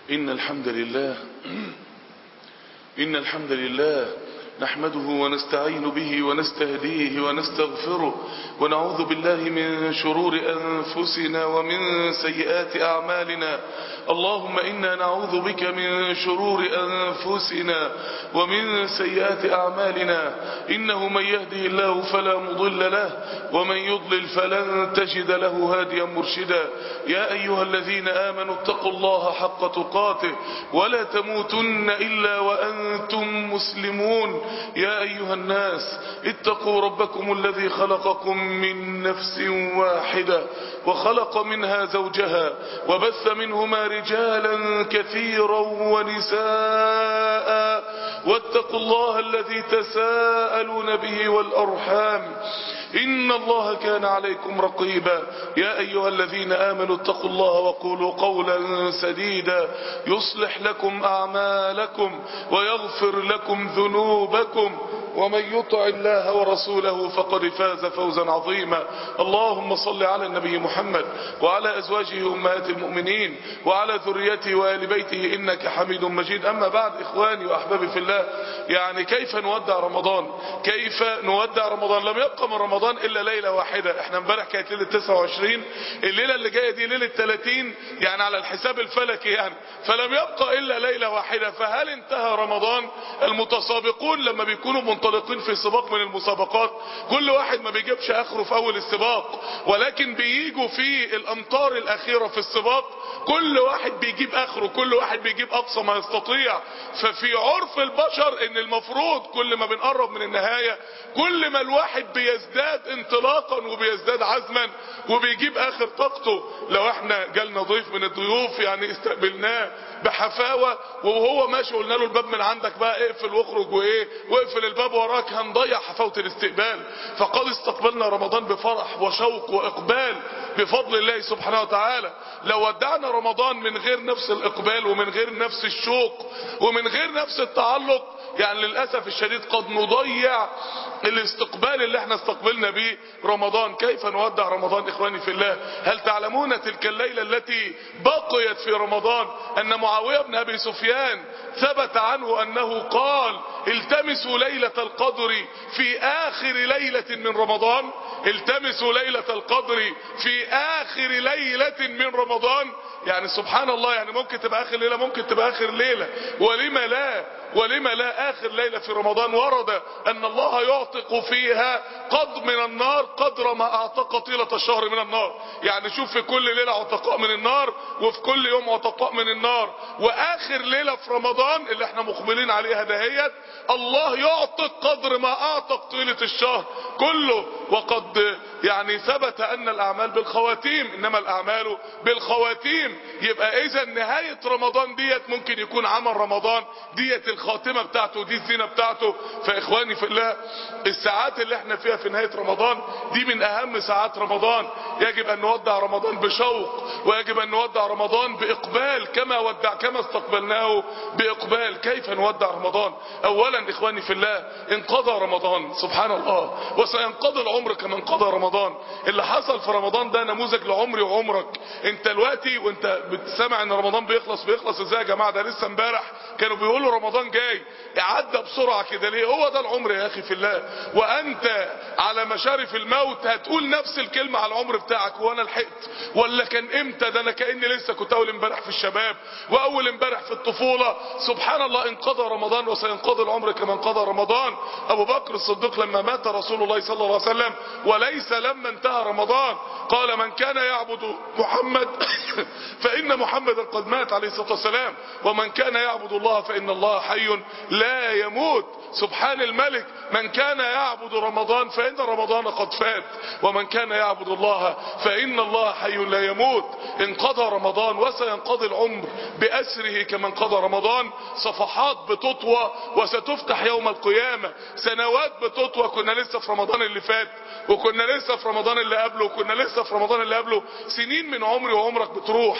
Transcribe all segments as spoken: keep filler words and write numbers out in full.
إن الحمد لله إن الحمد لله نحمده ونستعين به ونستهديه ونستغفره ونعوذ بالله من شرور أنفسنا ومن سيئات أعمالنا. اللهم إنا نعوذ بك من شرور أنفسنا ومن سيئات أعمالنا. إنه من يهده الله فلا مضل له ومن يضلل فلن تجد له هاديا مرشدا. يا أيها الذين آمنوا اتقوا الله حق تقاته ولا تموتن إلا وأنتم مسلمون. يا أيها الناس اتقوا ربكم الذي خلقكم من نفس واحدة وخلق منها زوجها وبث منهما رجالا كثيرا ونساء واتقوا الله الذي تساءلون به والأرحام إن الله كان عليكم رقيبا. يا أيها الذين آمنوا اتقوا الله وقولوا قولا سديدا يصلح لكم أعمالكم ويغفر لكم ذنوبكم ومن يطع الله ورسوله فقد فاز فوزا عظيما. اللهم صل على النبي محمد وعلى أزواجه أمهات المؤمنين وعلى ذريته وآل بيته إنك حميد مجيد. أما بعد، إخواني وأحبابي في الله، يعني كيف نودع رمضان؟ كيف نودع رمضان؟ لم يبقى من رمضان إلا ليلة واحدة. احنا امبارح كانت ليلة تسعة وعشرين، الليلة اللي جاية دي ليلة ثلاثين، يعني على الحساب الفلكي يعني، فلم يبقى إلا ليلة واحدة. فهل انتهى رمضان؟ المتسابقون لما بيكونوا منطلقين في سباق من المسابقات، كل واحد ما بيجيبش آخره في أول السباق، ولكن بييجوا في الأمطار الأخيرة في السباق كل واحد بيجيب آخره، كل واحد بيجيب أقصى ما يستطيع. ففي عرف البشر إن المفروض كل ما بنقرب من النهاية كل ما الواحد بيزداد انطلاقا وبيزداد عزما وبيجيب آخر طاقته. لو احنا جالنا ضيف من الضيوف يعني استقبلناه بحفاوة وهو ماشي قلنا له الباب من عندك بقى اقفل واخرج وايه واقفل الباب وراك، هنضيع حفاوة الاستقبال. فقد استقبلنا رمضان بفرح وشوق وإقبال بفضل الله سبحانه وتعالى. لو ودعنا رمضان من غير نفس الإقبال ومن غير نفس الشوق ومن غير نفس التعلق، يعني للأسف الشديد قد نضيع الاستقبال اللي احنا استقبلنا به رمضان. كيف نودع رمضان إخواني في الله؟ هل تعلمون تلك الليلة التي بقيت في رمضان أن معاوية بن أبي سفيان ثبت عنه أنه قال التمسوا ليلة القدر في آخر ليلة من رمضان، التمسوا ليلة القدر في آخر ليلة من رمضان. يعني سبحان الله، يعني ممكن تبقى آخر ليلة، ممكن تبقى آخر ليلة، ولما لا ولما لا آخر ليلة في رمضان ورد أن الله يعتق فيها قد من النار قدر ما أعتق طيلة الشهر من النار. يعني شوف، في كل ليلة عتقاء من النار وفي كل يوم عتقاء من النار، وآخر ليلة في رمضان اللي احنا مقبلين عليها دهيت الله يعتق قدر ما أعتق طيلة الشهر كله. وقد يعني ثبت أن الأعمال بالخواتيم، إنما الأعمال بالخواتيم. يبقى إذا نهاية رمضان ديت ممكن يكون عمل رمضان ديت الخاتمة بتاعته، دي الزينة بتاعته. فإخواني في الله، الساعات اللي احنا فيها في نهاية رمضان دي من أهم ساعات رمضان. يجب أن نودع رمضان بشوق، ويجب أن نودع رمضان بإقبال كما ودع كما استقبلناه بإقبال. كيف نودع رمضان؟ أولا إخواني في الله، انقضى رمضان سبحان الله، وسينقضي العمر كما انقضى رمضان. اللي حصل في رمضان ده نموذج لعمري وعمرك. انت دلوقتي وانت بتسمع ان رمضان بيخلص، بيخلص ازاي يا جماعة؟ ده لسه امبارح كانوا بيقولوا رمضان جاي، عدى بسرعة كده ليه؟ هو ده العمر يا اخي في الله. وانت على مشارف الموت هتقول نفس الكلمة على العمر بتاعك، هو انا لحقت ولا كان امتى؟ ده انا كأني لسه كنت اول امبارح في الشباب واول امبارح في الطفولة. سبحان الله، انقضى رمضان وسينقضي العمر كما انقضى رمضان. ابو بكر الصديق لما مات رسول الله صلى الله عليه وسلم وليس لما انتهى رمضان قال من كان يعبد محمد فإن محمدا قد مات عليه الصلاة والسلام، ومن كان يعبد الله فإن الله حي لا يموت. سبحان الملك، من كان يعبد رمضان فإن رمضان قد فات، ومن كان يعبد الله فإن الله حي لا يموت. انقضى رمضان وسينقضي العمر بأسره كما انقضى رمضان. صفحات بتطوى وستفتح يوم القيامة، سنوات بتطوى. كنا لسه في رمضان اللي فات، وكنا لسه في رمضان اللي قبله، وكنا لسه في رمضان اللي قبله. سنين من عمري وعمرك بتروح.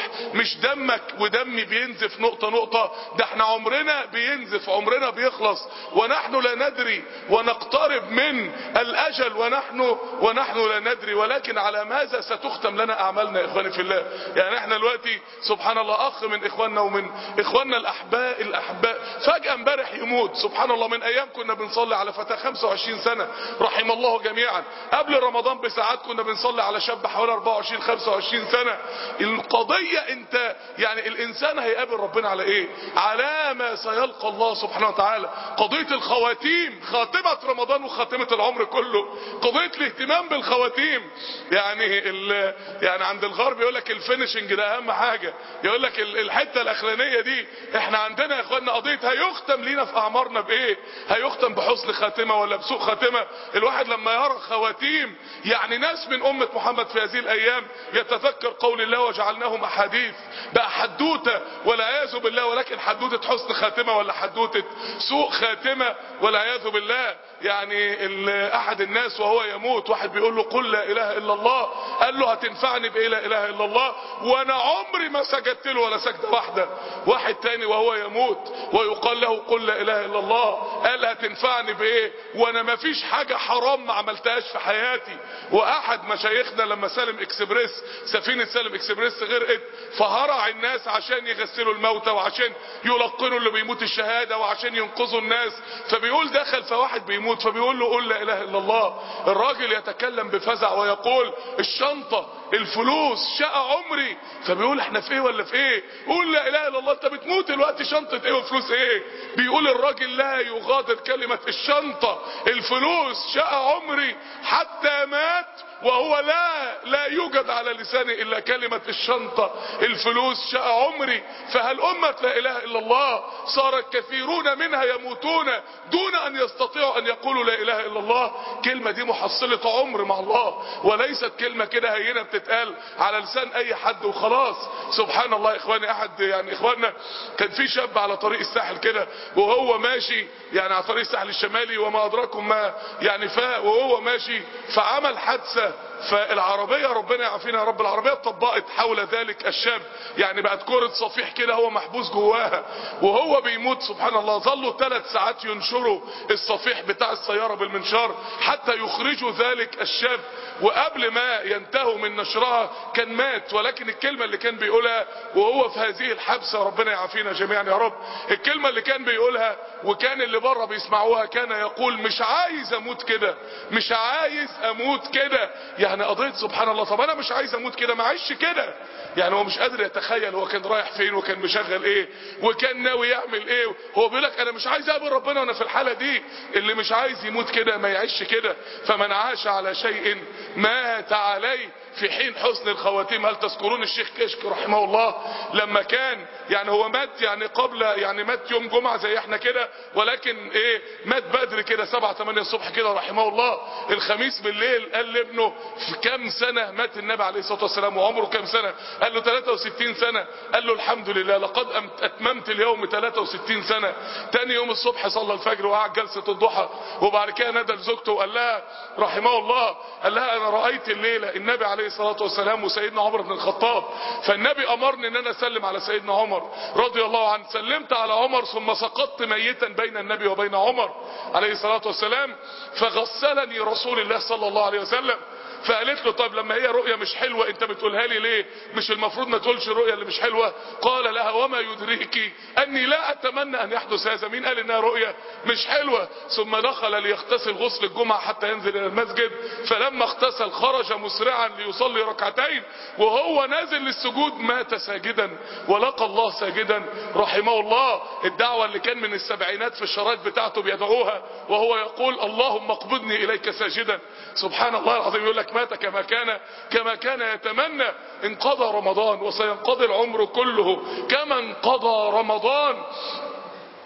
مش دمك ودمي بينزف نقطة نقطة، ده احنا عمرنا بينزف، عمرنا بيخلص، ونحن لا ندري، ونقترب من الاجل ونحن ونحن لا ندري. ولكن على ماذا ستختم لنا اعمالنا يا اخواني في الله؟ يعني احنا دلوقتي سبحان الله اخ من اخواننا ومن اخواننا الاحباء الاحباء فجأة امبارح يموت، سبحان الله. من ايام كنا بنصلي على فتاة خمسة وعشرين سنة رحم الله جميعا، قبل رمضان بساعات كنا بنصلي على شاب حوالي اربعة وعشرين خمسة وعشرين سنة. القضية انت يعني الانسان هيقابل ربنا على ايه؟ على ما سيلقى الله سبحانه وتعالى. قضية الخواتيم، خاتمة رمضان وخاتمة العمر كله، قضية الاهتمام بالخواتيم. يعني ال يعني عند الغرب يقول لك الفينشنج ده اهم حاجة، يقول لك الحتة الاخرانية دي. احنا عندنا يا اخوانا قضية هيختم لينا في اعمارنا بايه؟ هيختم بحسن خاتمة ولا بسوء خاتمة؟ الواحد لما يرى خواتيم، يعني ناس من امة محمد في هذه الايام يتذكر قول الله وجعلناهم احاديث، بقى حدوتة والعياذ بالله، ولكن حدوتة حسن خاتمة ولا حدوتة سوء خاتمة والعياذ بالله. يعني احد الناس وهو يموت واحد بيقول له قل لا اله الا الله، قال له هتنفعني بايه لا اله الا الله وانا عمري ما سجدت له ولا سجدة واحدة. واحد تاني وهو يموت ويقال له قل لا اله الا الله، قال هتنفعني بايه وانا ما فيش حاجة حرام ما عملتهاش في حياتي. واحد مشايخنا لما سالم اكسبريس، سفينة سالم اكسبريس غرقت، فهرع الناس عشان يغسلوا الموتى وعشان يلقنوا اللي بيموت الشهادة وعشان ينقذوا الناس، فبيقول دخل فواحد بيموت فبيقول له قل لا اله الا الله. الراجل يتكلم بفزع ويقول الشنطة الفلوس شقى عمري، فبيقول احنا في ايه ولا في ايه؟ قول لا اله الا الله، انت بتموت دلوقتي شنطة ايه وفلوس ايه؟ بيقول الراجل لا يغادر كلمة الشنطة الفلوس شقى عمري حتى مات وهو لا لا يوجد على لسانه الا كلمة الشنطة الفلوس شقى عمري. فهل امة لا اله الا الله صار كثيرون منها يموتون دون ان يستطيعوا ان يقولوا لا اله الا الله؟ كلمة دي محصلة عمر مع الله، وليست كلمة كده هينة بتتقال على لسان اي حد وخلاص. سبحان الله. اخواني احد يعني اخواننا كان في شاب على طريق الساحل كده وهو ماشي، يعني على طريق الساحل الشمالي وما ادراكم ما يعني، فاق وهو ماشي فعمل حادثة، فالعربية ربنا يعافينا يا رب العربية اتطبقت حول ذلك الشاب، يعني بقت كرة صفيح كده هو محبوس جواها وهو بيموت. سبحان الله. ظلوا ثلاث ساعات ينشروا الصفيح بتاع السيارة بالمنشار حتى يخرجوا ذلك الشاب، وقبل ما ينتهوا من نشرها كان مات. ولكن الكلمة اللي كان بيقولها وهو في هذه الحبسة ربنا يعافينا جميعا يا رب، الكلمة اللي كان بيقولها وكان اللي بره بيسمعوها كان يقول مش عايز اموت كده، مش عايز اموت كده. يعني قضية سبحان الله، طب انا مش عايز اموت كده ما عايش كده. يعني هو مش قادر يتخيل هو كان رايح فين وكان مشغل ايه وكان ناوي يعمل ايه. هو بيقول لك انا مش عايز اقابل ربنا وانا في الحالة دي. اللي مش عايز يموت كده ما يعيش كده. فمن عاش على شيء مات عليه في حين حسن الخواتيم. هل تذكرون الشيخ كشك رحمه الله لما كان يعني هو مات يعني قبل يعني مات يوم جمعة زي احنا كده، ولكن ايه مات بدري كده سبعة تمانية الصبح كده رحمه الله. الخميس بالليل قال لابنه في كام سنة مات النبي عليه الصلاة والسلام وعمره كام سنة؟ قال له ثلاثة وستين سنة. قال له الحمد لله لقد اتممت اليوم ثلاثة وستين سنة. تاني يوم الصبح صلى الفجر وقعد جلسة الضحى، وبعد كده نادى لزوجته وقال لها رحمه الله، قال لها انا رأيت الليلة النبي عليه الصلاة والسلام وسيدنا عمر بن الخطاب، فالنبي امرني ان انا اسلم على سيدنا عمر رضي الله عنه. سلمت على عمر ثم سقطت ميتا بين النبي وبين عمر عليه الصلاة والسلام، فغسلني رسول الله صلى الله عليه وسلم. فقالت له طيب لما هي رؤية مش حلوة انت بتقولها لي ليه؟ مش المفروض ما تقولش الرؤية اللي مش حلوة؟ قال لها وما يدريك اني لا اتمنى ان يحدث هذا. مين قال انها رؤية مش حلوة؟ ثم دخل ليغتسل غسل الجمعة حتى ينزل الى المسجد، فلما اغتسل خرج مسرعا ليصلي ركعتين، وهو نازل للسجود مات ساجدا ولقى الله ساجدا رحمه الله. الدعوة اللي كان من السبعينات في الشرايط بتاعته بيدعوها وهو يقول اللهم اقبضني اليك ساجدا. سبحان الله العظيم. يقول لك مات كما كان كما كان يتمنى. انقضى رمضان وسينقضي العمر كله كما انقضى رمضان.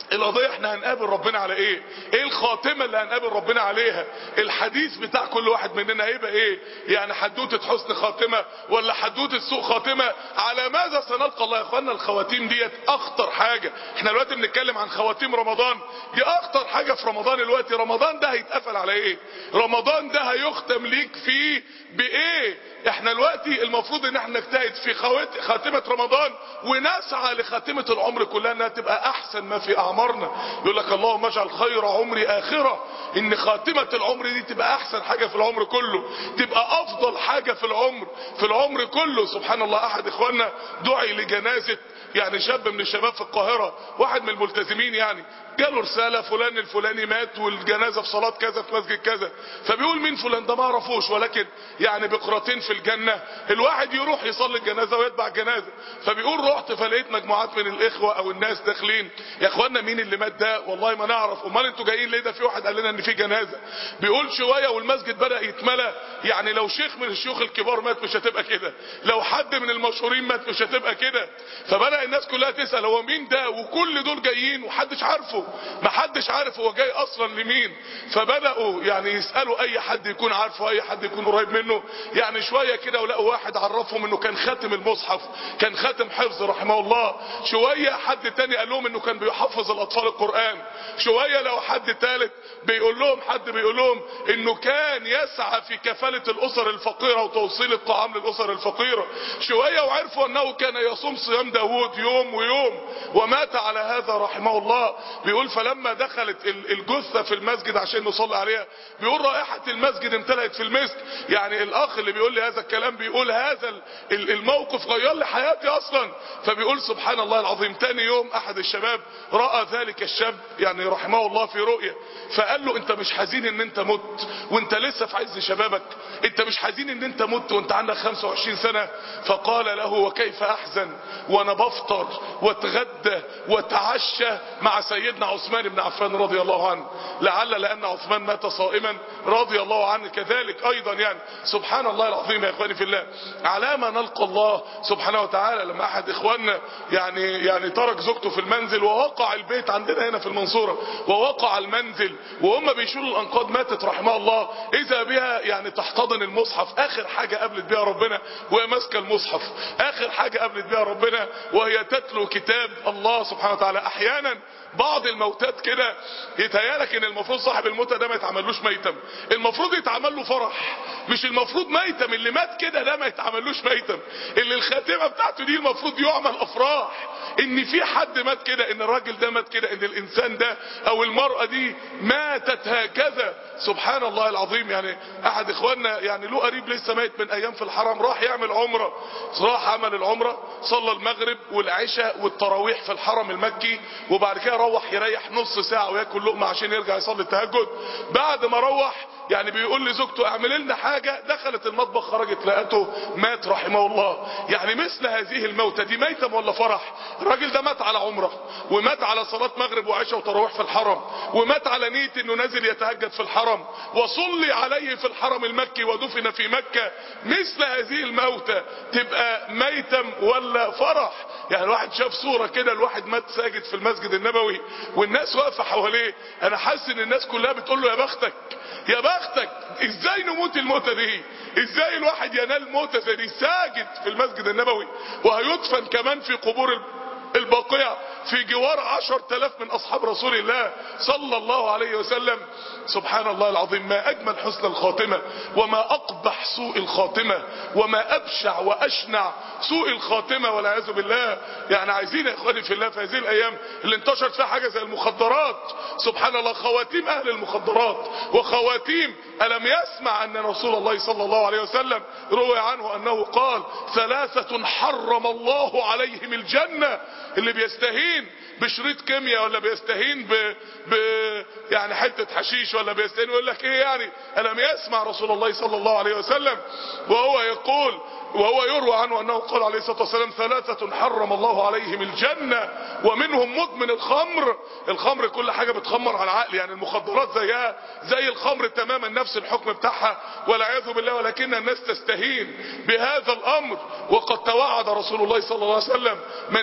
القضية احنا هنقابل ربنا على ايه؟ ايه الخاتمة اللي هنقابل ربنا عليها؟ الحديث بتاع كل واحد مننا هيبقى ايه؟ يعني حدوتة حسن خاتمة ولا حدوتة سوء خاتمة؟ على ماذا سنلقى الله يا اخوانا؟ الخواتيم ديت اخطر حاجة. احنا دلوقتي بنتكلم عن خواتيم رمضان، دي اخطر حاجة في رمضان دلوقتي. رمضان ده هيتقفل على ايه؟ رمضان ده هيختم ليك فيه بايه؟ احنا دلوقتي المفروض ان احنا نجتهد في خاتمة رمضان ونسعى لخاتمة العمر كلها انها تبقى احسن ما في اعمارنا. يقول لك اللهم اجعل خير عمري اخرة، ان خاتمة العمر دي تبقى احسن حاجة في العمر كله، تبقى افضل حاجة في العمر في العمر كله. سبحان الله، احد اخواننا دعي لجنازة يعني شاب من الشباب في القاهرة، واحد من الملتزمين، يعني جاله رسالة فلان الفلاني مات والجنازة في صلاة كذا في مسجد كذا. فبيقول مين فلان ده؟ ما اعرفوش، ولكن يعني بقرتين في الجنة الواحد يروح يصلي الجنازة ويتبع الجنازة. فبيقول رحت فلقيت مجموعات من الاخوة او الناس داخلين، يا اخوانا مين اللي مات ده؟ والله ما نعرف. امال انتوا جايين ليه؟ ده في واحد قال لنا ان في جنازة. بيقول شوية والمسجد بدأ يتملى، يعني لو شيخ من الشيوخ الكبار مات مش هتبقى كده، لو حد من المشهورين مات مش هتبقى كده. فبدأ الناس كلها تسأل هو مين ده؟ وكل دول جايين ومحدش عارفه، محدش عارف هو جاي اصلا لمين. فبدأوا يعني يسألوا اي حد يكون عارفه، اي حد يكون قريب منه. يعني شوية كده ولقوا واحد عرفهم انه كان خاتم المصحف، كان خاتم حفظ رحمه الله. شوية حد تاني قال لهم انه كان بيحفظ الاطفال القرآن. شوية لو حد تالت بيقول لهم حد بيقول لهم انه كان يسعى في كفالة الاسر الفقيرة وتوصيل الطعام للاسر الفقيرة. شوية وعرفوا انه كان يصوم صيام داوود يوم ويوم ومات على هذا رحمه الله. بيقول فلما دخلت الجثة في المسجد عشان نصلي عليها، بيقول رائحة المسجد امتلأت في المسك. يعني الاخ اللي بيقول لي هذا الكلام بيقول هذا الموقف غير لي حياتي اصلا. فبيقول سبحان الله العظيم، تاني يوم احد الشباب رأى ذلك الشاب يعني رحمه الله في رؤية، فقال له انت مش حزين ان انت مت وانت لسه في عز شبابك؟ انت مش حزين ان انت مت وانت عندك خمسة وعشرين سنة؟ فقال له وكيف احزن وانا بفطر واتغدى واتعشى مع سيدنا عثمان بن عفان رضي الله عنه، لعل لان عثمان مات صائما رضي الله عنه كذلك ايضا. يعني سبحان الله العظيم يا اخواني في الله، على ما نلقى الله سبحانه وتعالى. لما احد اخواننا يعني يعني ترك زوجته في المنزل ووقع البيت عندنا هنا في المنصورة، ووقع المنزل وهم بيشيلوا الانقاض، ماتت رحمها الله، اذا بها يعني تحتضن المصحف، اخر حاجة قابلت بها ربنا وهي ماسكه المصحف، اخر حاجة قابلت بها ربنا وهي تتلو كتاب الله سبحانه وتعالى. احيانا بعض الموتات كده يتهيالك ان المفروض صاحب الموتى ده ما يتعملوش ميتم، المفروض يتعمل له فرح، مش المفروض ميتم. اللي مات كده ده ما يتعملوش ميتم، اللي الخاتمة بتاعته دي المفروض يعمل افراح، ان في حد مات كده، ان الراجل ده مات كده، ان الانسان ده او المرأة دي ماتت هكذا. سبحان الله العظيم. يعني احد اخواننا يعني له قريب لسه ميت من ايام في الحرم، راح يعمل عمرة، راح عمل العمرة، صلى المغرب والعشاء والتراويح في الحرم المكي، وبعد كده روح يريح نص ساعة وياكل لقمة عشان يرجع يصلي التهجد. بعد ما روح يعني بيقول لزوجته اعمل لنا حاجة، دخلت المطبخ خرجت لقته مات رحمه الله. يعني مثل هذه الموتى دي ميتم ولا فرح؟ الراجل ده مات على عمره، ومات على صلاة مغرب وعشاء وتراويح في الحرم، ومات على نية انه نازل يتهجد في الحرم، وصلي عليه في الحرم المكي ودفن في مكة. مثل هذه الموتى تبقى ميتم ولا فرح؟ يعني الواحد شاف صورة كده، الواحد مات ساجد في المسجد النبوي والناس واقفة حواليه، انا حاسس ان الناس كلها بتقول له يا بختك يا بختك، ازاي نموت الموتة دي؟ ازاي الواحد ينال موتة زي دي ساجد في المسجد النبوي، وهيدفن كمان في قبور البقيع في جوار عشر تلاف من اصحاب رسول الله صلى الله عليه وسلم. سبحان الله العظيم، ما اجمل حسن الخاتمة، وما اقبح سوء الخاتمة، وما ابشع واشنع سوء الخاتمة والعياذ بالله. يعني عايزين يا اخواني في الله في هذه الايام اللي انتشرت فيها حاجة زي المخدرات، سبحان الله، خواتيم اهل المخدرات وخواتيم. الم يسمع ان رسول الله صلى الله عليه وسلم روي عنه انه قال ثلاثة حرم الله عليهم الجنة، اللي بيستهين بشريط كيمياء ولا بيستهين ب... ب يعني حتة حشيش ولا بيستهين ويقول لك ايه يعني. الم يسمع رسول الله صلى الله عليه وسلم وهو يقول وهو يروى عنه انه قال عليه الصلاة والسلام ثلاثة حرم الله عليهم الجنة ومنهم مدمن الخمر. الخمر كل حاجة بتخمر على العقل، يعني المخدرات زيها زي الخمر تماما، نفس الحكم بتاعها والعياذ بالله، ولكن الناس تستهين بهذا الامر. وقد توعد رسول الله صلى الله عليه وسلم من شرب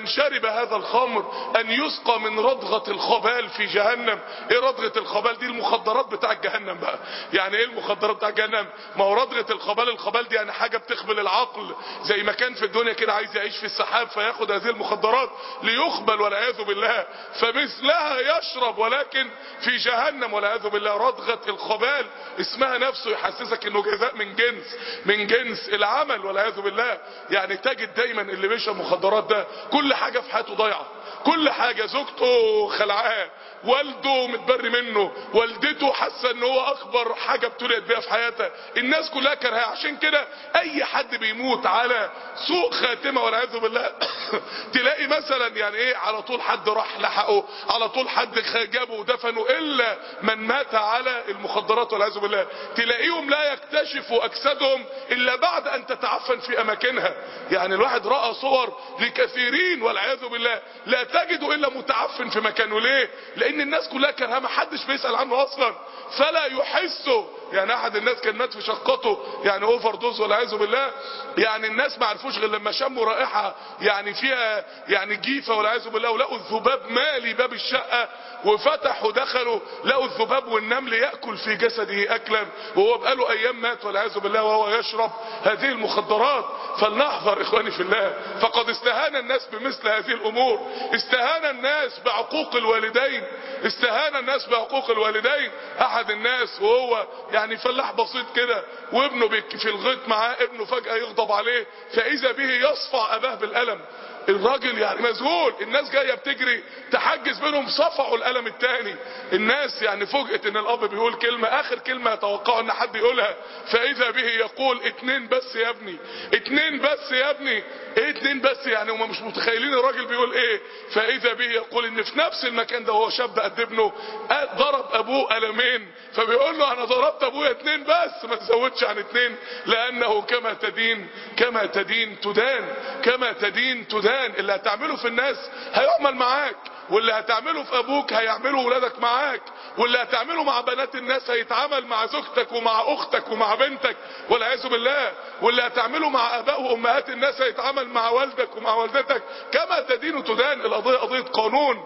هذا الخمر ان يسقى من ردغة الخبال في جهنم. ايه ردغة الخبال دي؟ المخدرات بتاع جهنم بقى. يعني ايه المخدرات بتاع جهنم؟ ما هو ردغة الخبال، الخبال دي يعني حاجة بتخبل العقل، زي ما كان في الدنيا كده عايز يعيش في السحاب فياخد هذه المخدرات ليخبل والعياذ بالله، فمثلها يشرب ولكن في جهنم والعياذ بالله. ردغة الخبال اسمها نفسه يحسسك انه جزاء من جنس من جنس العمل والعياذ بالله. يعني تجد دايما اللي بيشرب مخدرات ده كل حاجة في حياته ضايعة، كل حاجة، زوجته خلعاه، والده متبري منه، والدته حاسه ان هو اكبر حاجه ابتليت بيها في حياتها، الناس كلها كرهاه. عشان كده اي حد بيموت على سوء خاتمه والعياذ بالله تلاقي مثلا يعني ايه، على طول حد راح لحقه، على طول حد جابه ودفنه، الا من مات على المخدرات والعياذ بالله. تلاقيهم لا يكتشفوا اجسادهم الا بعد ان تتعفن في اماكنها. يعني الواحد راى صور لكثيرين والعياذ بالله لا تجد الا متعفن في مكانه. ليه؟ لان الناس كلها كرهاه، ما حدش بيسأل عنه اصلا فلا يحسه. يعني احد الناس كان مات في شقته يعني اوفر دوز والعياذ بالله، يعني الناس ما عرفوش غير لما شموا رائحه يعني فيها يعني جيفه والعياذ بالله، ولقوا الذباب مالي باب الشقه، وفتحوا دخلوا لقوا الذباب والنمل ياكل في جسده اكلا، وهو بقاله ايام مات والعياذ بالله وهو يشرب هذه المخدرات. فلنحذر اخواني في الله، فقد استهان الناس بمثل هذه الامور، استهان الناس بعقوق الوالدين، استهان الناس بعقوق الوالدين. احد الناس وهو يعني فلاح بسيط كده وابنه في الغيط معاه، ابنه فجأة يغضب عليه فاذا به يصفع اباه بالقلم. الراجل يعني مذهول، الناس جايه بتجري تحجز بينهم، صفعوا القلم التاني. الناس يعني فوجئت ان الاب بيقول كلمه، اخر كلمه يتوقعوا ان حد يقولها، فاذا به يقول اتنين بس يا ابني، اتنين بس يا ابني. ايه اتنين بس يعني؟ هم مش متخيلين الراجل بيقول ايه. فاذا به يقول ان في نفس المكان ده هو شاب قد ابنه ضرب ابوه قلمين، فبيقول له انا ضربت ابويا اتنين بس ما تزودش عن اتنين، لانه كما تدين كما تدين تدان، كما تدين تدان. اللي هتعمله في الناس هيعمل معاك، واللي هتعمله في ابوك هيعمله ولادك معاك، واللي هتعمله مع بنات الناس هيتعامل مع زوجتك ومع اختك ومع بنتك والعياذ بالله، واللي هتعمله مع اباء وامهات الناس هيتعامل مع والدك ومع والدتك. كما تدين تدان. القضيه قضيه قانون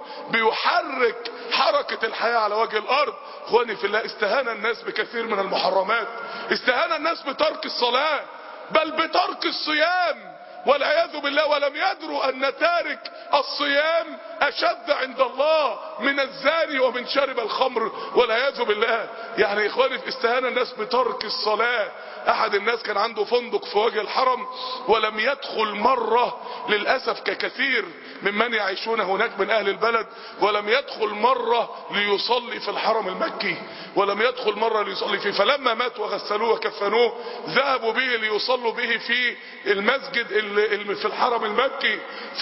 بيحرك حركه الحياه على وجه الارض. اخواني في الله، استهان الناس بكثير من المحرمات، استهان الناس بترك الصلاه، بل بترك الصيام والعياذ بالله، ولم يدروا ان تارك الصيام اشد عند الله من الزاني ومن شارب الخمر والعياذ بالله. يعني اخواني، استهان الناس بترك الصلاة. احد الناس كان عنده فندق في وجه الحرم ولم يدخل مرة، للأسف ككثير ممن يعيشون هناك من اهل البلد، ولم يدخل مرة ليصلي في الحرم المكي، ولم يدخل مرة ليصلي فيه. فلما مات وغسلوه وكفنوه ذهبوا به ليصلوا به في المسجد اللي في الحرم المكي،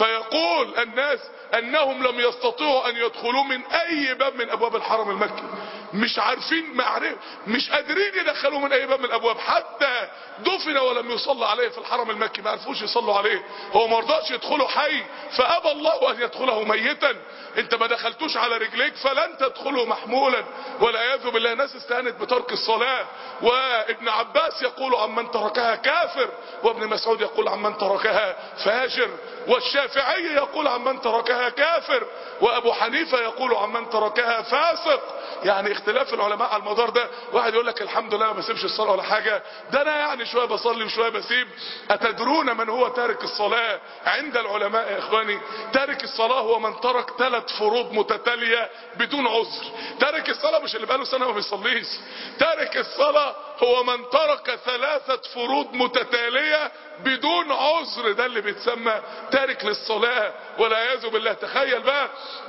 فيقول الناس انهم لم يستطيعوا ان يدخلوا من اي باب من ابواب الحرم المكي، مش عارفين معرف مش قادرين يدخلوا من اي باب من الابواب، حتى دفن ولم يصلى عليه في الحرم المكي، ما عرفوش يصلوا عليه. هو ما رضاش يدخله حي فابى الله ان يدخله ميتا. انت ما دخلتوش على رجليك فلن تدخله محمولا والعياذ بالله. ناس استهانت بترك الصلاة. وابن عباس يقول عمن تركها كافر، وابن مسعود يقول عمن تركها فاجر، والشافعي يقول عمن تركها كافر، وابو حنيفة يقول عمن تركها فاسق. يعني اختلاف العلماء على المدار ده. واحد يقول لك الحمد لله ما بسيبش الصلاة ولا حاجة، ده انا يعني شوية بصلي وشوية بسيب. اتدرون من هو تارك الصلاة عند العلماء يا اخواني؟ تارك الصلاة هو من ترك ثلاث فروض متتالية بدون عذر. تارك الصلاة مش اللي بقاله سنة ما بيصليش، تارك الصلاة هو من ترك ثلاثة فروض متتالية بدون عذر، ده اللي بيتسمى تارك للصلاة والعياذ بالله. تخيل بقى،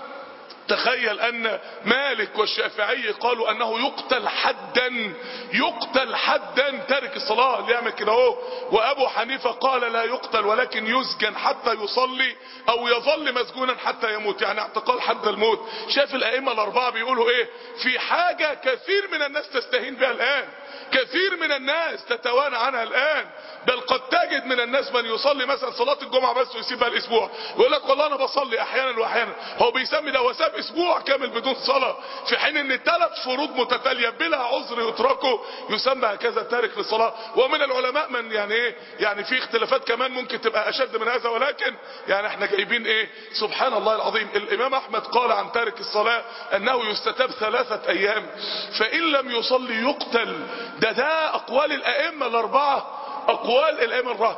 تخيل ان مالك والشافعي قالوا انه يقتل حدا، يقتل حدا تارك الصلاة اللي يعمل كده اهو. وابو حنيفة قال لا يقتل ولكن يسجن حتى يصلي او يظل مسجونا حتى يموت، يعني اعتقال حد الموت. شاف الائمة الاربعة بيقولوا ايه في حاجة كثير من الناس تستهين بها الان، كثير من الناس تتوانى عنها الان. بل قد تجد من الناس من يصلي مثلا صلاة الجمعة بس ويسيبها الاسبوع، يقول لك والله انا بصلي احيانا واحيانا. هو بيسمي ده وساب يغتاب اسبوع كامل بدون صلاة، في حين ان ثلاث فروض متتالية بلا عذر يتركوا يسمى هكذا تارك للصلاة. ومن العلماء من يعني ايه يعني في اختلافات كمان ممكن تبقى اشد من هذا، ولكن يعني احنا جايبين ايه سبحان الله العظيم. الامام احمد قال عن تارك الصلاة انه يستتاب ثلاثة ايام فان لم يصلي يقتل. ده ده اقوال الائمة الاربعة، اقوال الائمه الاربعه.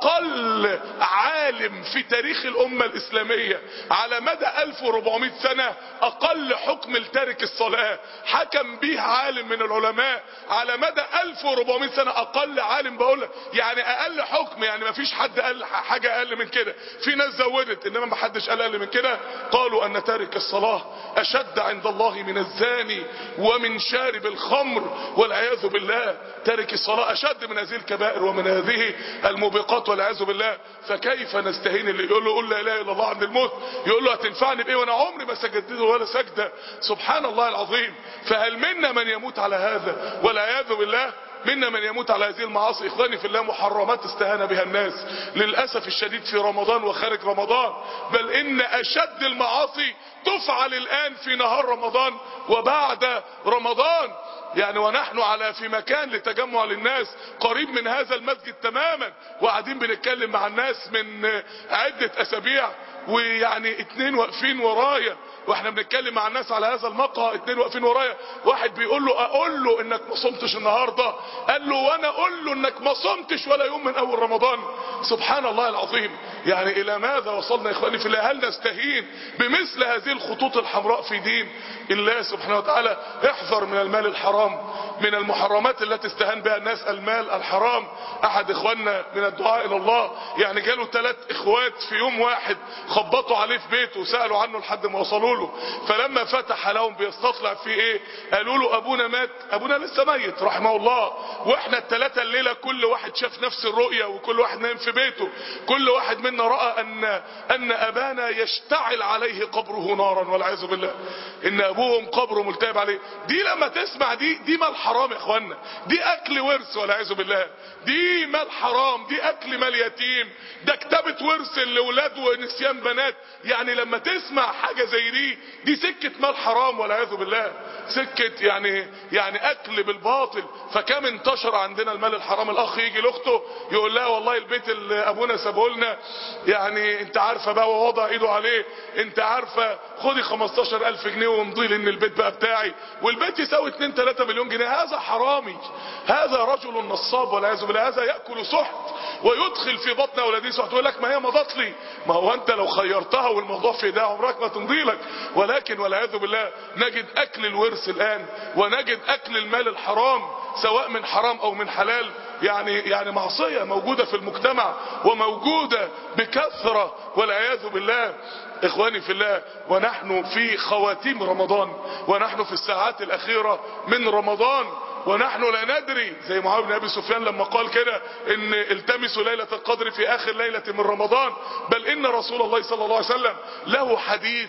اقل عالم في تاريخ الامه الاسلاميه على مدى ألف وأربعمائة سنه اقل حكم لتارك الصلاه حكم به عالم من العلماء على مدى ألف وأربعمائة سنه. اقل عالم بقول يعني اقل حكم، يعني ما فيش حد قال حاجه اقل من كده. في ناس زودت انما ما حدش قال اقل من كده. قالوا ان تارك الصلاه اشد عند الله من الزاني ومن شارب الخمر والعياذ بالله. تارك الصلاه اشد من هذه الكبائر ومن هذه الموبقات والعياذ بالله. فكيف نستهين اللي يقول له قل لا اله الا الله عند الموت، يقول له هتنفعني بايه وانا عمري ما سجدت له ولا سجده. سبحان الله العظيم. فهل منا من يموت على هذا والعياذ بالله؟ منا من يموت على هذه المعاصي. اخواني في الله، محرمات استهان بها الناس للاسف الشديد في رمضان وخارج رمضان، بل ان اشد المعاصي تفعل الان في نهار رمضان وبعد رمضان. يعني ونحن على في مكان لتجمع للناس قريب من هذا المسجد تماما، وقاعدين بنتكلم مع الناس من عدة اسابيع، ويعني اتنين واقفين ورايا واحنا بنتكلم مع الناس على هذا المقهى، اتنين واقفين ورايا. واحد بيقول له اقول له انك ما صمتش النهارده؟ قال له وانا اقول له انك ما صمتش ولا يوم من اول رمضان. سبحان الله العظيم. يعني الى ماذا وصلنا يا اخواني في الله؟ هل نستهين بمثل هذه الخطوط الحمراء في دين الله سبحانه وتعالى؟ احذر من المال الحرام. من المحرمات التي استهان بها الناس المال الحرام. احد اخواننا من الدعاء الى الله يعني جاله ثلاث اخوات في يوم واحد خبطوا عليه في بيته وسالوا عنه لحد ما وصلوا له، فلما فتح لهم بيستطلع فيه ايه قالوا له ابونا مات، ابونا لسه ميت رحمه الله، واحنا الثلاثه الليله كل واحد شاف نفس الرؤيه وكل واحد نايم في بيته، كل واحد منا راى ان ان ابانا يشتعل عليه قبره نارا والعياذ بالله، ان ابوهم قبره ملتهب عليه. دي لما تسمع دي دي مال حرام يا اخوانا، دي اكل ورث والعياذ بالله، دي مال حرام، دي اكل مال يتيم، ده كتابه ورث لاولاد ونسيان بنات. يعني لما تسمع حاجه زي دي دي سكه مال حرام والعياذ بالله، سكه يعني يعني اكل بالباطل. فكم انتشر عندنا المال الحرام. الاخ يجي لاخته يقول لها والله البيت اللي ابونا سابه لنا يعني انت عارفه بقى، ووضع ايده عليه، انت عارفه خدي خمستاشر الف جنيه وامضي لي ان البيت بقى بتاعي، والبيت يساوي اتنين تلاتة مليون جنيه. هذا حرامي، هذا رجل نصاب والعياذ بالله، هذا ياكل سحت ويدخل في بطن اولاديه سحت. يقول لك ما هي مضت لي، ما هو انت لو خيرتها والموضوع في ده عمرك ما تمضي لك. ولكن والعياذ بالله نجد اكل الورث الان، ونجد اكل المال الحرام سواء من حرام او من حلال. يعني يعني معصية موجودة في المجتمع وموجودة بكثرة والعياذ بالله. اخواني في الله، ونحن في خواتيم رمضان، ونحن في الساعات الاخيرة من رمضان، ونحن لا ندري زي معاوية بن ابي سفيان لما قال كده ان التمسوا ليلة القدر في اخر ليلة من رمضان، بل ان رسول الله صلى الله عليه وسلم له حديث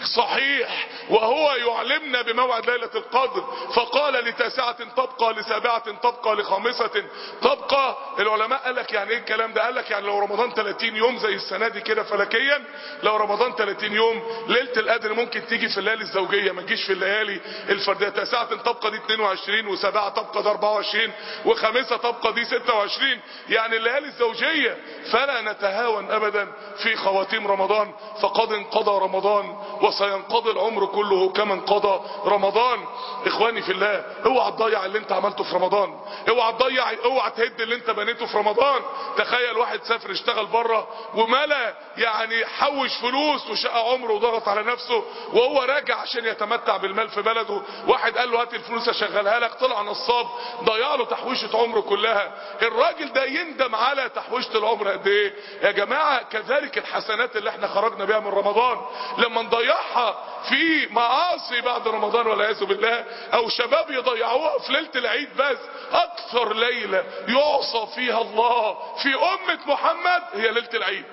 صحيح وهو يعلمنا بموعد ليلة القدر، فقال لتاسعة تبقى، لسابعة تبقى، لخامسة تبقى. العلماء قال لك يعني ايه الكلام ده؟ قال لك يعني لو رمضان ثلاثين يوم زي السنة دي كده فلكيا، لو رمضان ثلاثين يوم ليلة القدر ممكن تيجي في الليالي الزوجية ما تجيش في الليالي الفردية. تاسعة تبقى دي اتنين وعشرين، وسابعة تبقى دي اربعة وعشرين، وخامسة تبقى دي ستة وعشرين، يعني الليالي الزوجية. فلا نتهاون ابدا في خواتيم رمضان، فقد انقضى رمضان وسينقضي العمر كله كما انقضى رمضان. اخواني في الله، اوعى تضيع اللي انت عملته في رمضان، اوعى تضيع، اوعى تهد اللي انت بنيته في رمضان. تخيل واحد سافر اشتغل بره وملا يعني حوش فلوس وشقى عمره وضغط على نفسه، وهو راجع عشان يتمتع بالمال في بلده، واحد قال له هات الفلوس اشغلها لك، طلع نصاب ضيع له تحويشه عمره كلها. الراجل ده يندم على تحويشه العمر قد ايه يا جماعه؟ كذلك الحسنات اللي احنا خرجنا بيها من رمضان لما نضيعها في معاصي بعد رمضان والعياذ بالله، او شباب يضيعوها في ليله العيد بس. اكثر ليله يعصى فيها الله في امه محمد هي ليله العيد،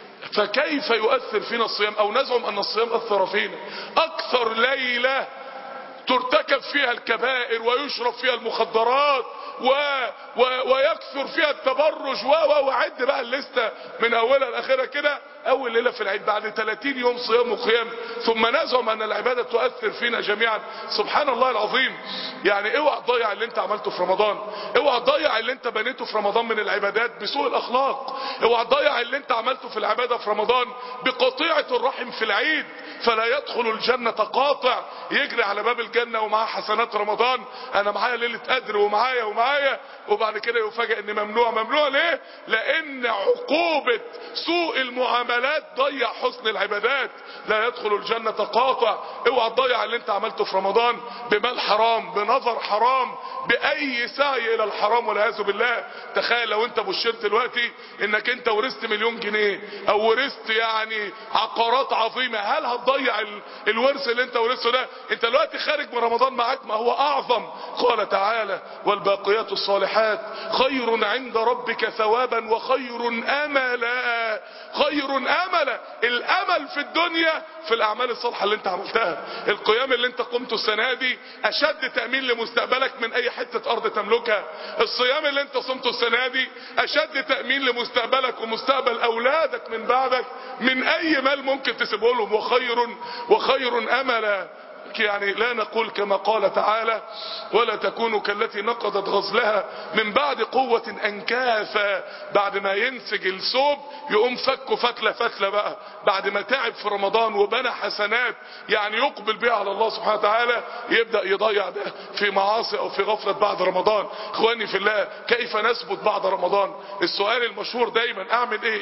فكيف يؤثر فينا الصيام؟ او نزعم ان الصيام اثر فينا. اكثر ليله ترتكب فيها الكبائر ويشرب فيها المخدرات و... و... ويكثر فيها التبرج و و وعد بقى الليسته من اولها لاخرها كده. اول ليله في العيد بعد ثلاثين يوم صيام وقيام، ثم نزعم ان العباده تؤثر فينا جميعا. سبحان الله العظيم. يعني اوعى تضيع اللي انت عملته في رمضان، اوعى تضيع اللي انت بنيته في رمضان من العبادات بسوء الاخلاق، اوعى تضيع اللي انت عملته في العباده في رمضان بقطيعه الرحم في العيد. فلا يدخل الجنه قاطع يجري على باب الجنه ومعاه حسنات رمضان، انا معايا ليله قدر ومعايا ومعايا، وبعد كده يفاجئ ان ممنوع. ممنوع ليه؟ لان عقوبه سوء المعاملات ضيع حسن العبادات. لا يدخل الجنه قاطع. اوعى تضيع اللي انت عملته في رمضان بمال حرام، بنظر حرام، باي سعي الى الحرام والعياذ بالله. تخيل لو انت بشرت دلوقتي انك انت ورثت مليون جنيه او ورثت يعني عقارات عظيمه، هل هتضيع ال... الورث اللي انت ورثته ده؟ انت دلوقتي خارج من رمضان معاك ما هو اعظم. قال تعالى: والباقيات الصالحات خير عند ربك ثوابا وخير املا. خير املا. الامل في الدنيا في الاعمال الصالحه اللي انت عملتها. القيام اللي انت قمته السنه دي اشد تامين لمستقبلك من اي حته ارض تملكها. الصيام اللي انت صمته السنه دي اشد تامين لمستقبلك ومستقبل اولادك من بعدك من اي مال ممكن تسيبه لهم. وخير وخير املا. يعني لا نقول كما قال تعالى: ولا تكونوا كالتي نقضت غزلها من بعد قوة انكاثا. بعد ما ينسج الثوب يقوم فكه فتلة فتلة بقى، بعد ما تعب في رمضان وبنى حسنات يعني يقبل بها على الله سبحانه وتعالى، يبدأ يضيع ده في معاصي او في غفلة بعد رمضان. اخواني في الله، كيف نثبت بعد رمضان؟ السؤال المشهور دايما: اعمل ايه؟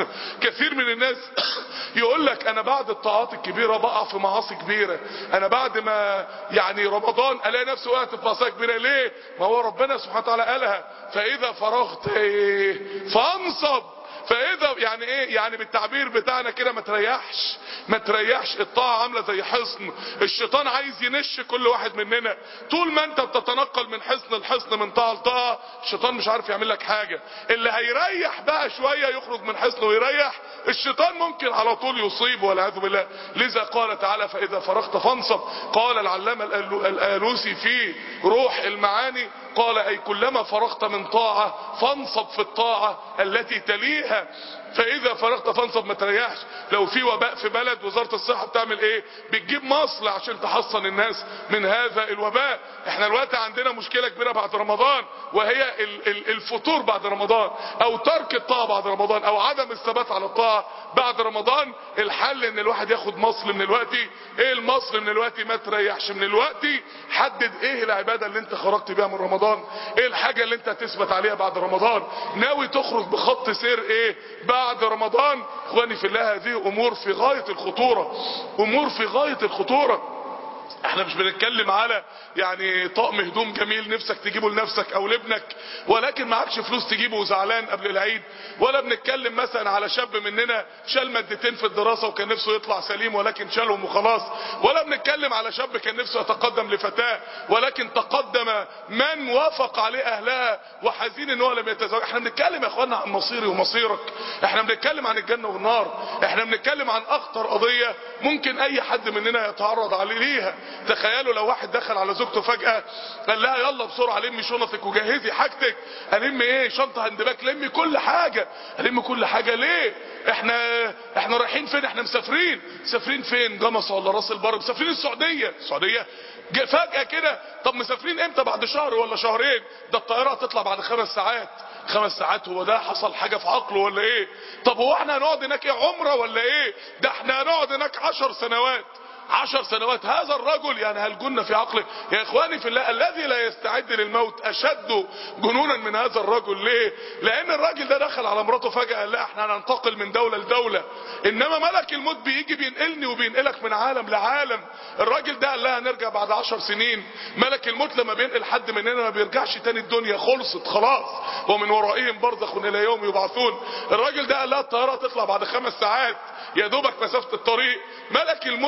كثير من الناس يقول لك انا بعد الطاعات الكبيرة بقع في معاصي كبيرة، انا بعد ما يعني رمضان الاقي نفسي وقعت في معصيه كبيره. ليه؟ ما هو ربنا سبحانه وتعالى قالها: فاذا فرغت ايه فانصب. فاذا يعني ايه؟ يعني بالتعبير بتاعنا كده ما تريحش ما تريحش. الطاعه عامله زي حصن، الشيطان عايز ينش كل واحد مننا. طول ما انت بتتنقل من حصن لحصن من طاعه لطاعه الشيطان مش عارف يعمل لك حاجه. اللي هيريح بقى شويه يخرج من حصنه ويريح، الشيطان ممكن على طول يصيب والعياذ بالله. لذا قال تعالى: فاذا فرغت فانصب. قال العلامه الآلوسي في روح المعاني قال: اي كلما فرغت من طاعه فانصب في الطاعه التي تليها. فاذا فرغت فانصب، ما تريحش. لو في وباء في بلد وزارة الصحة بتعمل ايه؟ بتجيب مصل عشان تحصن الناس من هذا الوباء. احنا الوقت عندنا مشكلة كبيرة بعد رمضان، وهي الفتور بعد رمضان، او ترك الطاعة بعد رمضان، او عدم الثبات على الطاعة بعد رمضان. الحل ان الواحد ياخد مصل من الوقت. ايه المصل من الوقت؟ ما تريحش من الوقت. حدد ايه العبادة اللي انت خرجت بيها من رمضان، ايه الحاجة اللي انت هتثبت عليها بعد رمضان، ناوي تخرج بخط سير ايه بعد رمضان. اخواني في الله، هذه امور في غاية الخطورة، امور في غاية الخطورة. احنا مش بنتكلم على يعني طقم هدوم جميل نفسك تجيبه لنفسك او لابنك ولكن معكش فلوس تجيبه وزعلان قبل العيد، ولا بنتكلم مثلا على شاب مننا شال مادتين في الدراسة وكان نفسه يطلع سليم ولكن شالهم وخلاص، ولا بنتكلم على شاب كان نفسه يتقدم لفتاة ولكن تقدم من وافق عليه اهلها وحزين ان هو لم يتزوج. احنا بنتكلم يا اخوانا عن مصيري ومصيرك، احنا بنتكلم عن الجنة والنار، احنا بنتكلم عن اخطر قضية ممكن اي حد مننا يتعرض عليه ليها. تخيلوا لو واحد دخل على زوجته فجأة قال لها: يلا بسرعة لمي شنطك وجهزي حاجتك. الم ايه؟ شنطة هندباك، لمي كل حاجة. الم كل حاجة ليه؟ احنا احنا رايحين فين؟ احنا مسافرين. مسافرين فين؟ جمصة ولا راس البر؟ مسافرين السعودية. السعودية فجأة كده. طب مسافرين امتى؟ بعد شهر ولا شهرين؟ ده الطيارة هتطلع بعد خمس ساعات. خمس ساعات؟ هو ده حصل حاجة في عقله ولا ايه؟ طب هو احنا هنقعد هناك ايه، عمرة ولا ايه؟ ده احنا هنقعد هناك عشر سنوات. عشر سنوات. هذا الرجل يعني هل جن في عقله؟ يا اخواني في الله، الذي لا يستعد للموت اشد جنونا من هذا الرجل. ليه؟ لان الراجل ده دخل على مراته فجأة قال: لا احنا هننتقل من دولة لدولة، انما ملك الموت بيجي بينقلني وبينقلك من عالم لعالم. الراجل ده قال لها هنرجع بعد عشر سنين. ملك الموت لما بينقل حد مننا ما بيرجعش تاني، الدنيا خلصت خلاص، ومن ورائهم برزخ الى يوم يبعثون. الراجل ده قال لها الطيارة تطلع بعد خمس ساعات، يا دوبك مسافة الطريق. ملك الموت لا يوم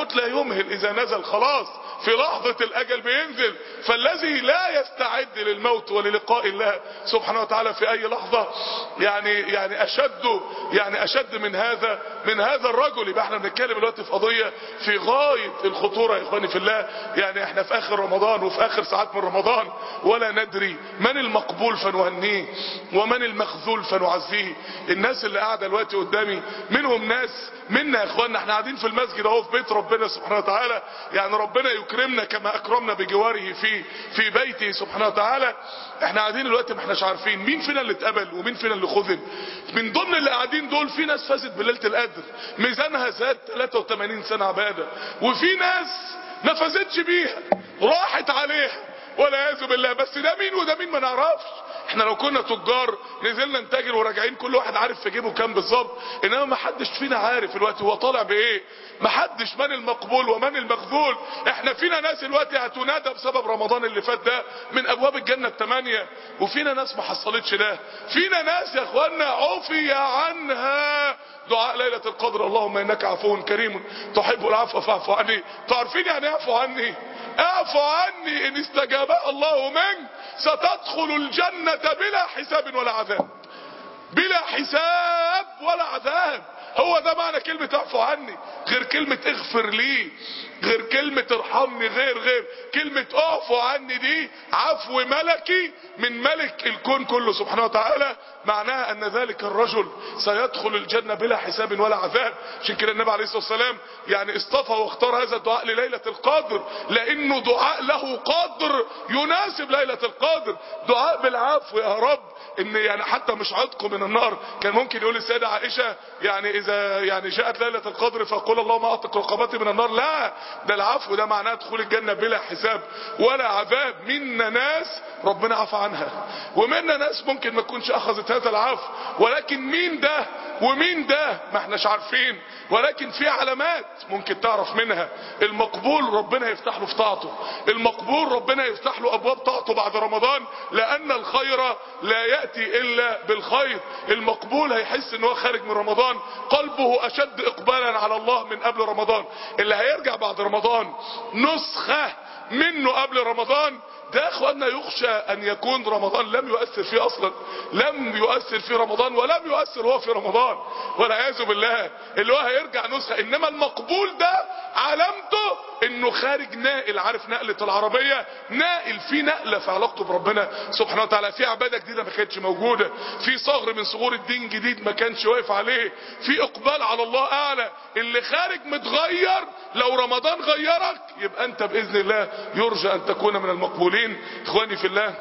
الممهل اذا نزل خلاص في لحظة الاجل بينزل. فالذي لا يستعد للموت وللقاء الله سبحانه وتعالى في اي لحظة يعني يعني اشد يعني اشد من هذا من هذا الرجل. يبقى احنا بنتكلم دلوقتي في قضية في غاية الخطورة يا اخواني في الله. يعني احنا في اخر رمضان وفي اخر ساعات من رمضان ولا ندري من المقبول فنهنيه ومن المخذول فنعزيه. الناس اللي قاعدة دلوقتي قدامي منهم ناس منا يا اخواننا، احنا قاعدين في المسجد اهو في بيت ربنا سبحانه وتعالى، يعني ربنا يكرمنا كما اكرمنا بجواره في في بيته سبحانه وتعالى. احنا قاعدين دلوقتي ما احناش عارفين مين فينا اللي اتقبل ومين فينا اللي خذل. من ضمن اللي قاعدين دول في ناس فازت بليله القدر ميزانها زاد ثلاثة وثمانين سنة عباده، وفي ناس ما فازتش بيها راحت عليها والعياذ بالله. بس ده مين وده مين ما نعرفش. احنا لو كنا تجار نزلنا نتاجر وراجعين كل واحد عارف في جيبه كام بالظبط، انما ما حدش فينا عارف الوقت هو طالع بايه، ما حدش من المقبول ومن المخذول. احنا فينا ناس الوقت هتنادى بسبب رمضان اللي فات ده من ابواب الجنة الثمانية، وفينا ناس ما حصلتش ده. فينا ناس يا اخوانا عفي عنها دعاء ليلة القدر اللهم انك عفو كريم تحب العفو فاعف عني. تعرفين يعني اعفو عني؟ اعفو عني ان استجابها الله منك ستدخل الجنة بلا حساب ولا عذاب. بلا حساب ولا عذاب، هو ده معنى كلمة اعفو عني. غير كلمة اغفر لي، غير كلمة ارحمني، غير غير كلمة اعفو عني دي عفو ملكي من ملك الكون كله سبحانه وتعالى. معناها ان ذلك الرجل سيدخل الجنة بلا حساب ولا عذاب. عشان كده النبي عليه الصلاة والسلام يعني اصطفى واختار هذا الدعاء لليلة القدر، لانه دعاء له قدر يناسب ليلة القدر. دعاء بالعفو يا رب، ان يعني حتى مش عتق من النار. كان ممكن يقول السيدة عائشة يعني اذا يعني جاءت ليلة القدر فقول اللهم اعتق رقبتي من النار. لا، ده العفو ده معناه دخول الجنة بلا حساب ولا عذاب. منا ناس ربنا عفى عنها، ومنا ناس ممكن ما تكونش اخذت هذا العفو، ولكن مين ده ومين ده ما احناش عارفين. ولكن في علامات ممكن تعرف منها. المقبول ربنا يفتح له في طاعته، المقبول ربنا يفتح له ابواب طاعته بعد رمضان، لان الخير لا يأتي الا بالخير. المقبول هيحس ان هو خارج من رمضان قلبه اشد اقبالا على الله من قبل رمضان. اللي هيرجع بعد رمضان نسخة منه قبل رمضان ده اخوانا يخشى ان يكون رمضان لم يؤثر فيه اصلا، لم يؤثر في رمضان ولم يؤثر هو في رمضان والعياذ بالله. اللي هو هيرجع نسخة. انما المقبول ده علامته انه خارج نائل. عارف نقلة العربية؟ نائل في نقلة في علاقته بربنا سبحانه وتعالى، في عبادة جديدة ما كانتش موجودة، في صغر من صغور الدين جديد ما كانش واقف عليه، في اقبال على الله اعلى. اللي خارج متغير لو رمضان غيرك يبقى انت باذن الله يرجى ان تكون من المقبولين. اخواني في الله،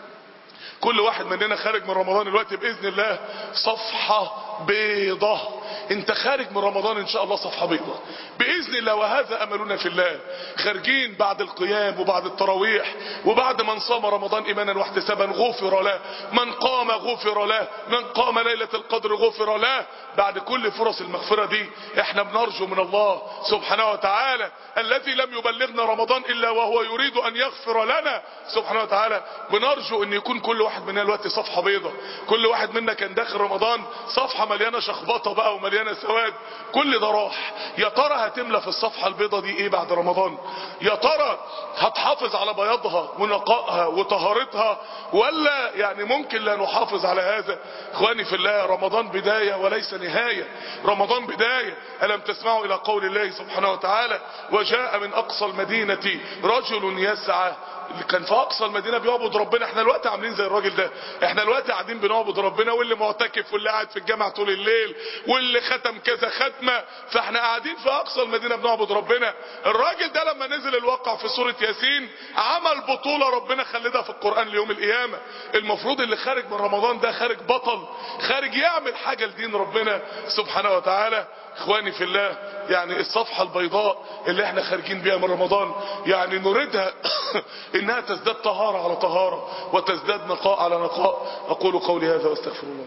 كل واحد مننا خارج من رمضان دلوقتي باذن الله صفحة بيضة. انت خارج من رمضان ان شاء الله صفحة بيضة باذن الله، وهذا املنا في الله. خارجين بعد القيام وبعد التراويح وبعد من صام رمضان ايمانا واحتسابا غفر له، من قام غفر له، من قام ليلة القدر غفر له. بعد كل فرص المغفرة دي احنا بنرجو من الله سبحانه وتعالى الذي لم يبلغنا رمضان الا وهو يريد ان يغفر لنا سبحانه وتعالى، بنرجو ان يكون كل واحد منا دلوقتي صفحة بيضة. كل واحد منا كان داخل رمضان صفحة مليانة شخبطة بقى ومليانة سواد، كل ده راح. يا ترى هتملى في الصفحة البيضة دي ايه بعد رمضان؟ يا ترى هتحافظ على بياضها ونقائها وطهارتها، ولا يعني ممكن لا نحافظ على هذا؟ اخواني في الله، رمضان بداية وليس نهاية، رمضان بداية. ألم تسمعوا إلى قول الله سبحانه وتعالى وجاء من أقصى المدينة رجل يسعى. اللي كان في اقصى المدينه بيعبد ربنا. احنا دلوقتي عاملين زي الراجل ده، احنا دلوقتي قاعدين بنعبد ربنا، واللي معتكف واللي قاعد في الجامع طول الليل واللي ختم كذا ختمه، فاحنا قاعدين في اقصى المدينه بنعبد ربنا. الراجل ده لما نزل الواقع في سوره ياسين عمل بطوله ربنا خلدها في القران ليوم القيامه. المفروض اللي خارج من رمضان ده خارج بطل، خارج يعمل حاجه لدين ربنا سبحانه وتعالى. اخواني في الله، يعني الصفحة البيضاء اللي احنا خارجين بيها من رمضان يعني نريدها انها تزداد طهارة على طهارة وتزداد نقاء على نقاء. اقول قولي هذا واستغفر الله.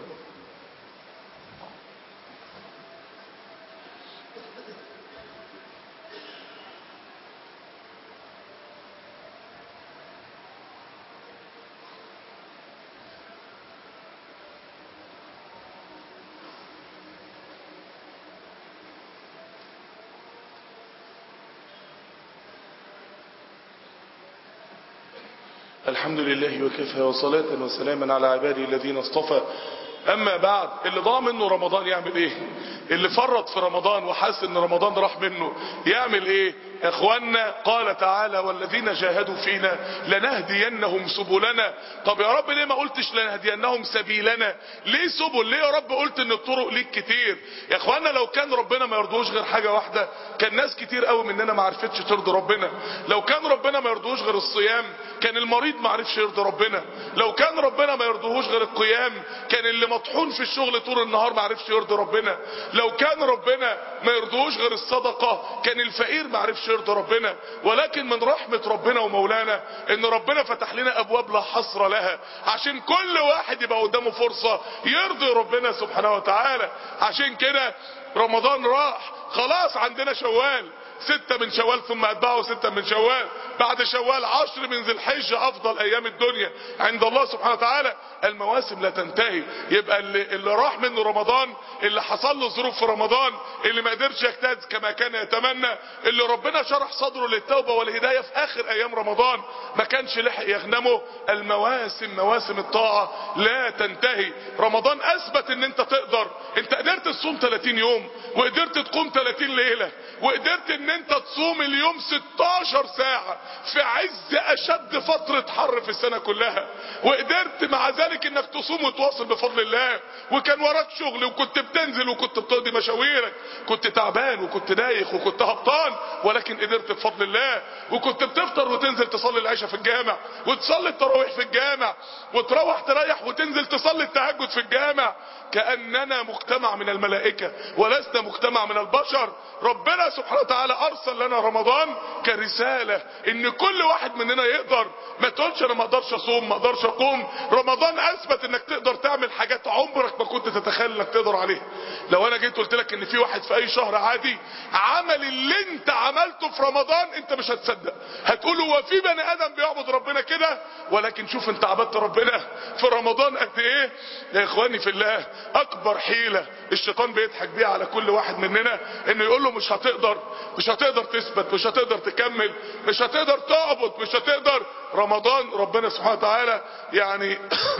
الحمد لله وكفى وصلاة وسلاما على عباده الذين اصطفى. اما بعد، اللي ضاع منه رمضان يعمل ايه؟ اللي فرط في رمضان وحس ان رمضان راح منه يعمل ايه؟ يا اخوانا، قال تعالى: والذين جاهدوا فينا لنهدينهم سبلنا. طب يا رب ليه ما قلتش لنهدينهم سبيلنا؟ ليه سبل؟ ليه يا رب قلت ان الطرق ليك كتير؟ يا اخوانا، لو كان ربنا ما يرضوش غير حاجة واحدة كان ناس كتير قوي مننا ما عرفتش ترضي ربنا. لو كان ربنا ما يرضوش غير الصيام كان المريض ما عرفش يرضي ربنا. لو كان ربنا ما يرضوهوش غير القيام كان اللي مطحون في الشغل طول النهار ما عرفش يرضي ربنا. لو كان ربنا ما يرضوهوش غير الصدقة كان الفقير ما عرفش يرضي ربنا. ولكن من رحمة ربنا ومولانا ان ربنا فتح لنا ابواب لا حصر لها عشان كل واحد يبقى قدامه فرصة يرضي ربنا سبحانه وتعالى. عشان كده رمضان راح، خلاص عندنا شوال، ستة من شوال ثم اتبعه ستة من شوال، بعد شوال عشر من ذي الحجة افضل ايام الدنيا عند الله سبحانه وتعالى. المواسم لا تنتهي. يبقى اللي, اللي راح منه رمضان، اللي حصل له ظروف في رمضان، اللي ما قدرش يجتهد كما كان يتمنى، اللي ربنا شرح صدره للتوبة والهداية في اخر ايام رمضان ما كانش لحق يغنمه. المواسم، مواسم الطاعة لا تنتهي. رمضان اثبت ان انت تقدر. انت قدرت تصوم ثلاثين يوم، وقدرت تقوم ثلاثين ليلة، وقدرت ان انت تصوم اليوم ستاشر ساعة في عز اشد فترة حر في السنة كلها، وقدرت مع ذلك انك تصوم وتواصل بفضل الله. وكان وراك شغل وكنت بتنزل وكنت بتقضي مشاويرك، كنت تعبان وكنت دايخ وكنت هبطان، ولكن قدرت بفضل الله. وكنت بتفطر وتنزل تصلي العشاء في الجامع، وتصلي التراويح في الجامع، وتروح تريح وتنزل تصلي التهجد في الجامع. كأننا مجتمع من الملائكة ولسنا مجتمع من البشر. ربنا سبحانه وتعالى ارسل لنا رمضان كرسالة ان كل واحد مننا يقدر. ما تقولش انا ما اقدرش اصوم، ما اقدرش اقوم. رمضان اثبت انك تقدر تعمل حاجات عمرك ما كنت تتخيل انك تقدر عليها. لو انا جيت قلت لك ان في واحد في اي شهر عادي عمل اللي انت عملته في رمضان انت مش هتصدق. هتقول هو في بني ادم بيعبد ربنا كده؟ ولكن شوف انت عبدت ربنا في رمضان قد ايه. يا اخواني في الله، اكبر حيلة الشيطان بيضحك بيها على كل واحد مننا انه يقول له مش هتقدر، مش هتقدر تثبت، مش هتقدر تكمل، مش هتقدر تعبد، مش هتقدر. رمضان ربنا سبحانه وتعالى يعني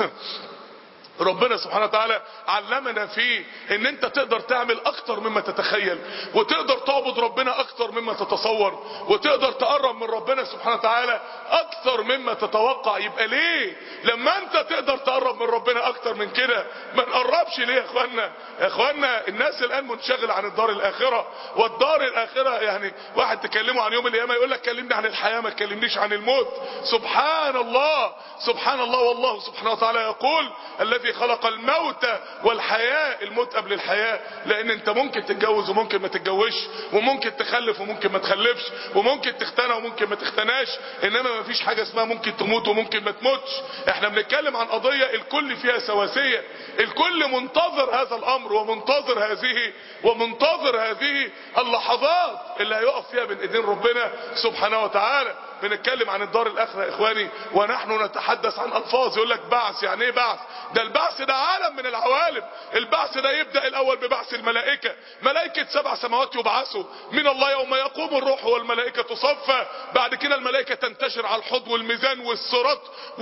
ربنا سبحانه وتعالى علمنا فيه ان انت تقدر تعمل اكتر مما تتخيل، وتقدر تعبد ربنا اكتر مما تتصور، وتقدر تقرب من ربنا سبحانه وتعالى اكتر مما تتوقع. يبقى ليه لما انت تقدر تقرب من ربنا اكتر من كده ما نقربش ليه يا اخوانا؟ يا اخوانا، الناس الان منشغلة عن الدار الاخرة. والدار الاخرة يعني واحد تكلمه عن يوم القيامة يقول لك كلمني عن الحياة ما تكلمنيش عن الموت. سبحان الله، سبحان الله. والله سبحانه وتعالى يقول: الذي خلق الموت والحياة. الموت قبل الحياة، لان انت ممكن تتجوز وممكن ما تتجوزش، وممكن تخلف وممكن ما تخلفش، وممكن تختنى وممكن ما تختناش، انما ما فيش حاجة اسمها ممكن تموت وممكن ما تموتش. احنا بنتكلم عن قضية الكل فيها سواسية. الكل منتظر هذا الامر ومنتظر هذه ومنتظر هذه اللحظات اللي هيقف فيها بين ايدين ربنا سبحانه وتعالى. بنتكلم عن الدار الاخرة يا اخواني ونحن نتحدث عن الفاظ. يقول لك بعث، يعني ايه بعث؟ ده البعث ده عالم من العوالم. البعث ده يبدأ الاول ببعث الملائكة. ملائكة سبع سماوات يبعثوا من الله يوم يقوم الروح والملائكة صفا. بعد كده الملائكة تنتشر على الحوض والميزان والصراط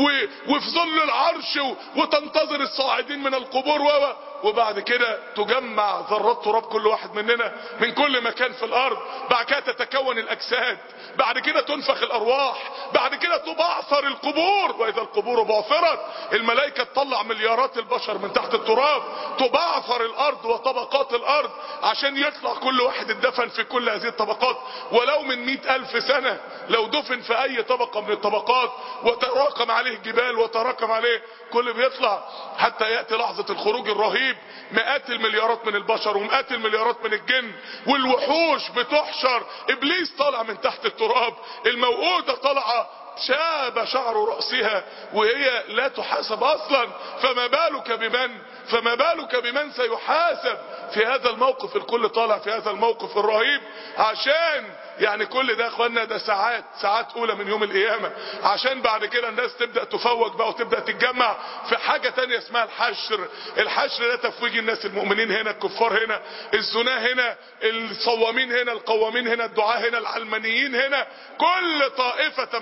وفي ظل العرش وتنتظر الصاعدين من القبور و وبعد كده تجمع ذرات تراب كل واحد مننا من كل مكان في الارض. بعد كده تتكون الاجساد، بعد كده تنفخ الارواح، بعد كده تبعثر القبور. واذا القبور بعثرت الملائكة تطلع مليارات البشر من تحت التراب، تبعثر الارض وطبقات الارض عشان يطلع كل واحد اتدفن في كل هذه الطبقات ولو من مئة الف سنة. لو دفن في اي طبقة من الطبقات وتراكم عليه جبال وتراكم عليه كل بيطلع حتى يأتي لحظة الخروج الرهيب. مئات المليارات من البشر ومئات المليارات من الجن والوحوش بتحشر. ابليس طالع من تحت التراب، الموءودة طالعة شاب شعر رأسها وهي لا تحاسب اصلا. فما بالك بمن فما بالك بمن سيحاسب في هذا الموقف؟ الكل طالع في هذا الموقف الرهيب عشان يعني كل ده اخوانا ده ساعات ساعات اولى من يوم القيامة، عشان بعد كده الناس تبدأ تفوج بقى وتبدأ تتجمع في حاجة تانية اسمها الحشر. الحشر ده تفويج الناس، المؤمنين هنا، الكفار هنا، الزناه هنا، الصوامين هنا، القوامين هنا، الدعاة هنا، العلمانيين هنا. كل طائفة تميزت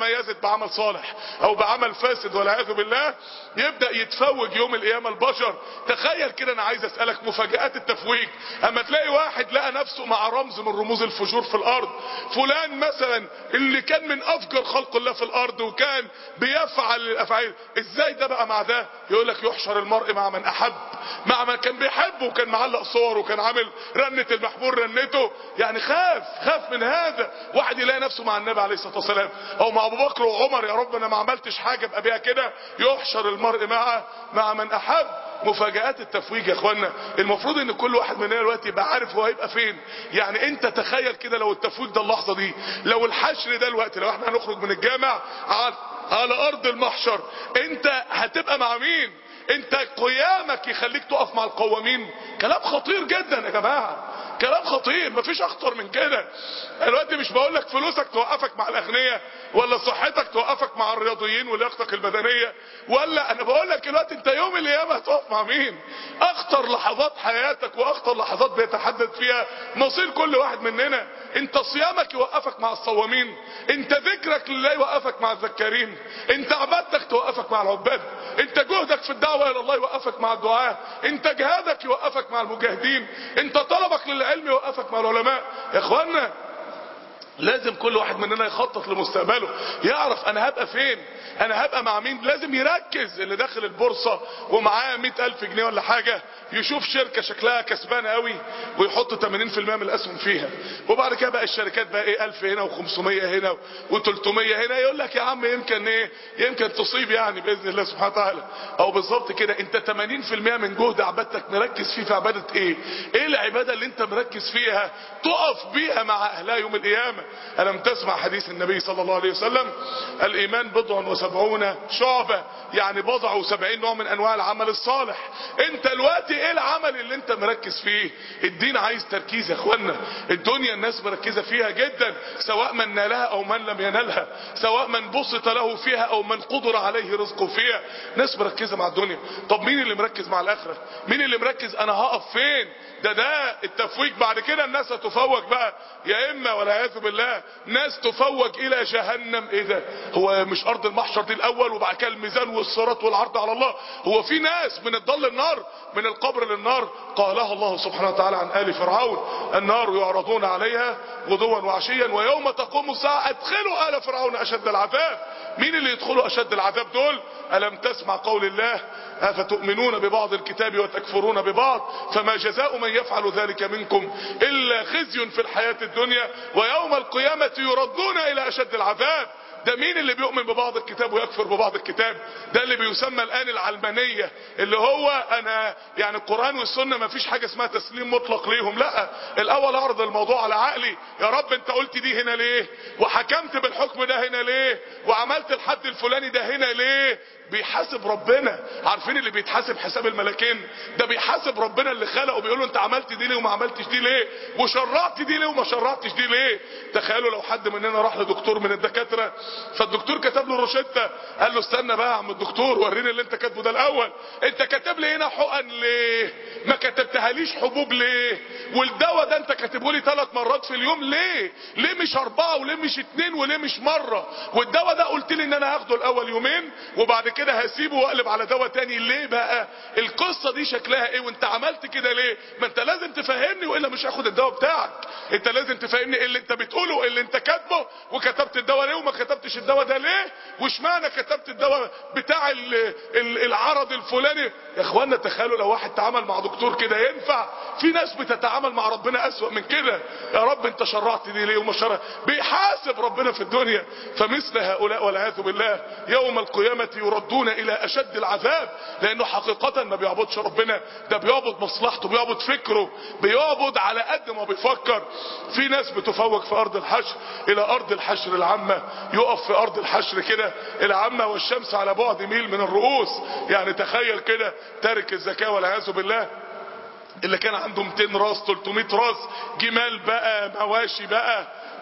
بعمل صالح او بعمل فاسد والعياذ بالله، يبدأ يتفوج يوم القيامة البشر. تخيل كده، انا عايز اسألك مفاجآت التفويج. اما تلاقي واحد لقى نفسه مع رمز من رموز الفجور في الارض، فلان مثلا اللي كان من افجر خلق الله في الارض وكان بيفعل الافعال، ازاي ده بقى مع ده؟ يقول لك يحشر المرء مع من احب، مع من كان بيحبه وكان معلق صور وكان عامل رنة المحبور رنته. يعني خاف خاف من هذا. واحد يلاقي نفسه مع النبي عليه الصلاة والسلام او مع ابو بكر وعمر، يا رب انا ما عملتش حاجة ابقى بيها كده. يحشر المرء مع مع من احب. مفاجآت التفويج يا اخوانا، المفروض ان كل واحد مننا دلوقتي يبقى عارف هو هيبقى فين. يعني انت تخيل كده لو التفويج ده اللحظة دي، لو الحشر ده الوقت، لو احنا هنخرج من الجامع على, على ارض المحشر، انت هتبقى مع مين؟ انت قيامك يخليك تقف مع القوامين. كلام خطير جدا يا جماعة، كلام خطير، مفيش اخطر من كده. الوقت مش بقول لك فلوسك توقفك مع الاغنياء، ولا صحتك توقفك مع الرياضيين ولياقتك البدنيه، ولا انا بقول لك الوقت انت يوم القيامه هتقف مع مين؟ اخطر لحظات حياتك واخطر لحظات بيتحدد فيها مصير كل واحد مننا. انت صيامك يوقفك مع الصوامين، انت ذكرك لله يوقفك مع الذكارين، انت عبادتك توقفك مع العباد، انت جهدك في الدعوه الى الله يوقفك مع الدعاء، انت جهادك يوقفك مع المجاهدين، انت طلبك للعلم يوقفك مع العلماء. يا اخوانا لازم كل واحد مننا يخطط لمستقبله، يعرف انا هبقى فين، انا هبقى مع مين. لازم يركز. اللي داخل البورصة ومعاه مئة الف جنيه ولا حاجة، يشوف شركة شكلها كسبانة قوي ويحط ثمانين في المئة من الاسهم فيها، وبعد كده بقى الشركات بقى ايه الف هنا وخمسمية هنا وتلتمية هنا، يقول لك يا عم يمكن ايه، يمكن تصيب يعني باذن الله سبحانه وتعالى. او بالظبط كده، انت ثمانين في المئة من جهد عبادتك مركز فيه في عبادة ايه؟ ايه العبادة اللي انت مركز فيها تقف بيها مع اهلها يوم القيامة؟ ألم تسمع حديث النبي صلى الله عليه وسلم؟ الإيمان بضع وسبعون شعبة، يعني بضع وسبعين نوع من أنواع العمل الصالح. أنت الوقت إيه العمل اللي أنت مركز فيه؟ الدين عايز تركيز يا أخوانا. الدنيا الناس مركزة فيها جدا، سواء من نالها أو من لم ينالها، سواء من بسط له فيها أو من قدر عليه رزقه فيها. ناس مركزة مع الدنيا. طب مين اللي مركز مع الآخرة؟ مين اللي مركز أنا هقف فين؟ ده ده التفويج. بعد كده الناس هتفوج بقى، يا إما والعياذ بالله ناس تفوج الى جهنم. ايه ده؟ هو مش ارض المحشر دي الاول وبعد كده الميزان والصراط والعرض على الله؟ هو في ناس من الضل النار، من القبر للنار؟ قالها الله سبحانه وتعالى عن آل فرعون: النار يعرضون عليها غدوا وعشيا ويوم تقوم الساعة ادخلوا آل فرعون اشد العذاب. مين اللي يدخلوا اشد العذاب دول؟ ألم تسمع قول الله: أفتؤمنون ببعض الكتاب وتكفرون ببعض فما جزاء من يفعل ذلك منكم إلا خزي في الحياة الدنيا ويوم القيامة يردون إلى أشد العذاب. ده مين اللي بيؤمن ببعض الكتاب ويكفر ببعض الكتاب؟ ده اللي بيسمى الآن العلمانية، اللي هو أنا يعني القرآن والسنة ما فيش حاجة اسمها تسليم مطلق ليهم. لا، الأول أعرض الموضوع على عقلي. يا رب أنت قلت دي هنا ليه؟ وحكمت بالحكم ده هنا ليه؟ وعملت الحد الفلاني ده هنا ليه؟ بيحاسب ربنا. عارفين اللي بيتحاسب حساب الملكين؟ ده بيحاسب ربنا اللي خلقه، بيقول له انت عملت دي ليه وما عملتش دي ليه، وشرعت دي ليه وما شرعتش دي ليه. تخيلوا لو حد مننا راح لدكتور من الدكاتره، فالدكتور كتب له روشته، قال له استنى بقى يا عم الدكتور وريني اللي انت كاتبه ده الاول، انت كاتب لي هنا حقن ليه؟ ما كتبتهاليش حبوب ليه؟ والدواء ده انت كاتبه لي ثلاث مرات في اليوم ليه؟ ليه مش اربعه وليه مش اتنين وليه مش مره؟ والدواء ده قلت لي ان انا هاخده الاول يومين وبعد كده هسيبه واقلب على دواء تاني ليه بقى؟ القصة دي شكلها ايه وانت عملت كده ليه؟ ما انت لازم تفهمني والا مش هاخد الدواء بتاعك. انت لازم تفهمني ايه اللي انت بتقوله، ايه اللي انت كاتبه، وكتبت الدواء ليه وما كتبتش الدواء ده ليه، واشمعنى كتبت الدواء بتاع ال ال العرض الفلاني. يا اخوانا تخيلوا لو واحد تعامل مع دكتور كده ينفع؟ في ناس بتتعامل مع ربنا اسوأ من كده. يا رب انت شرعت دي ليه وما شرعت؟ بيحاسب ربنا في الدنيا. فمثل هؤلاء والعياذ بالله يوم القيامة يردون الى اشد العذاب، لانه حقيقة ما بيعبدش ربنا، ده بيعبد مصلحته، بيعبد فكره، بيعبد على قد ما بيفكر. في ناس بتفوق في ارض الحشر الى ارض الحشر العامة، يقف في ارض الحشر كده العامة والشمس على بعد ميل من الرؤوس. يعني تخيل كده تارك الزكاة والعياذ بالله اللي كان عنده مئتين راس تلتمية راس، جمال بقى، مواشي بقى،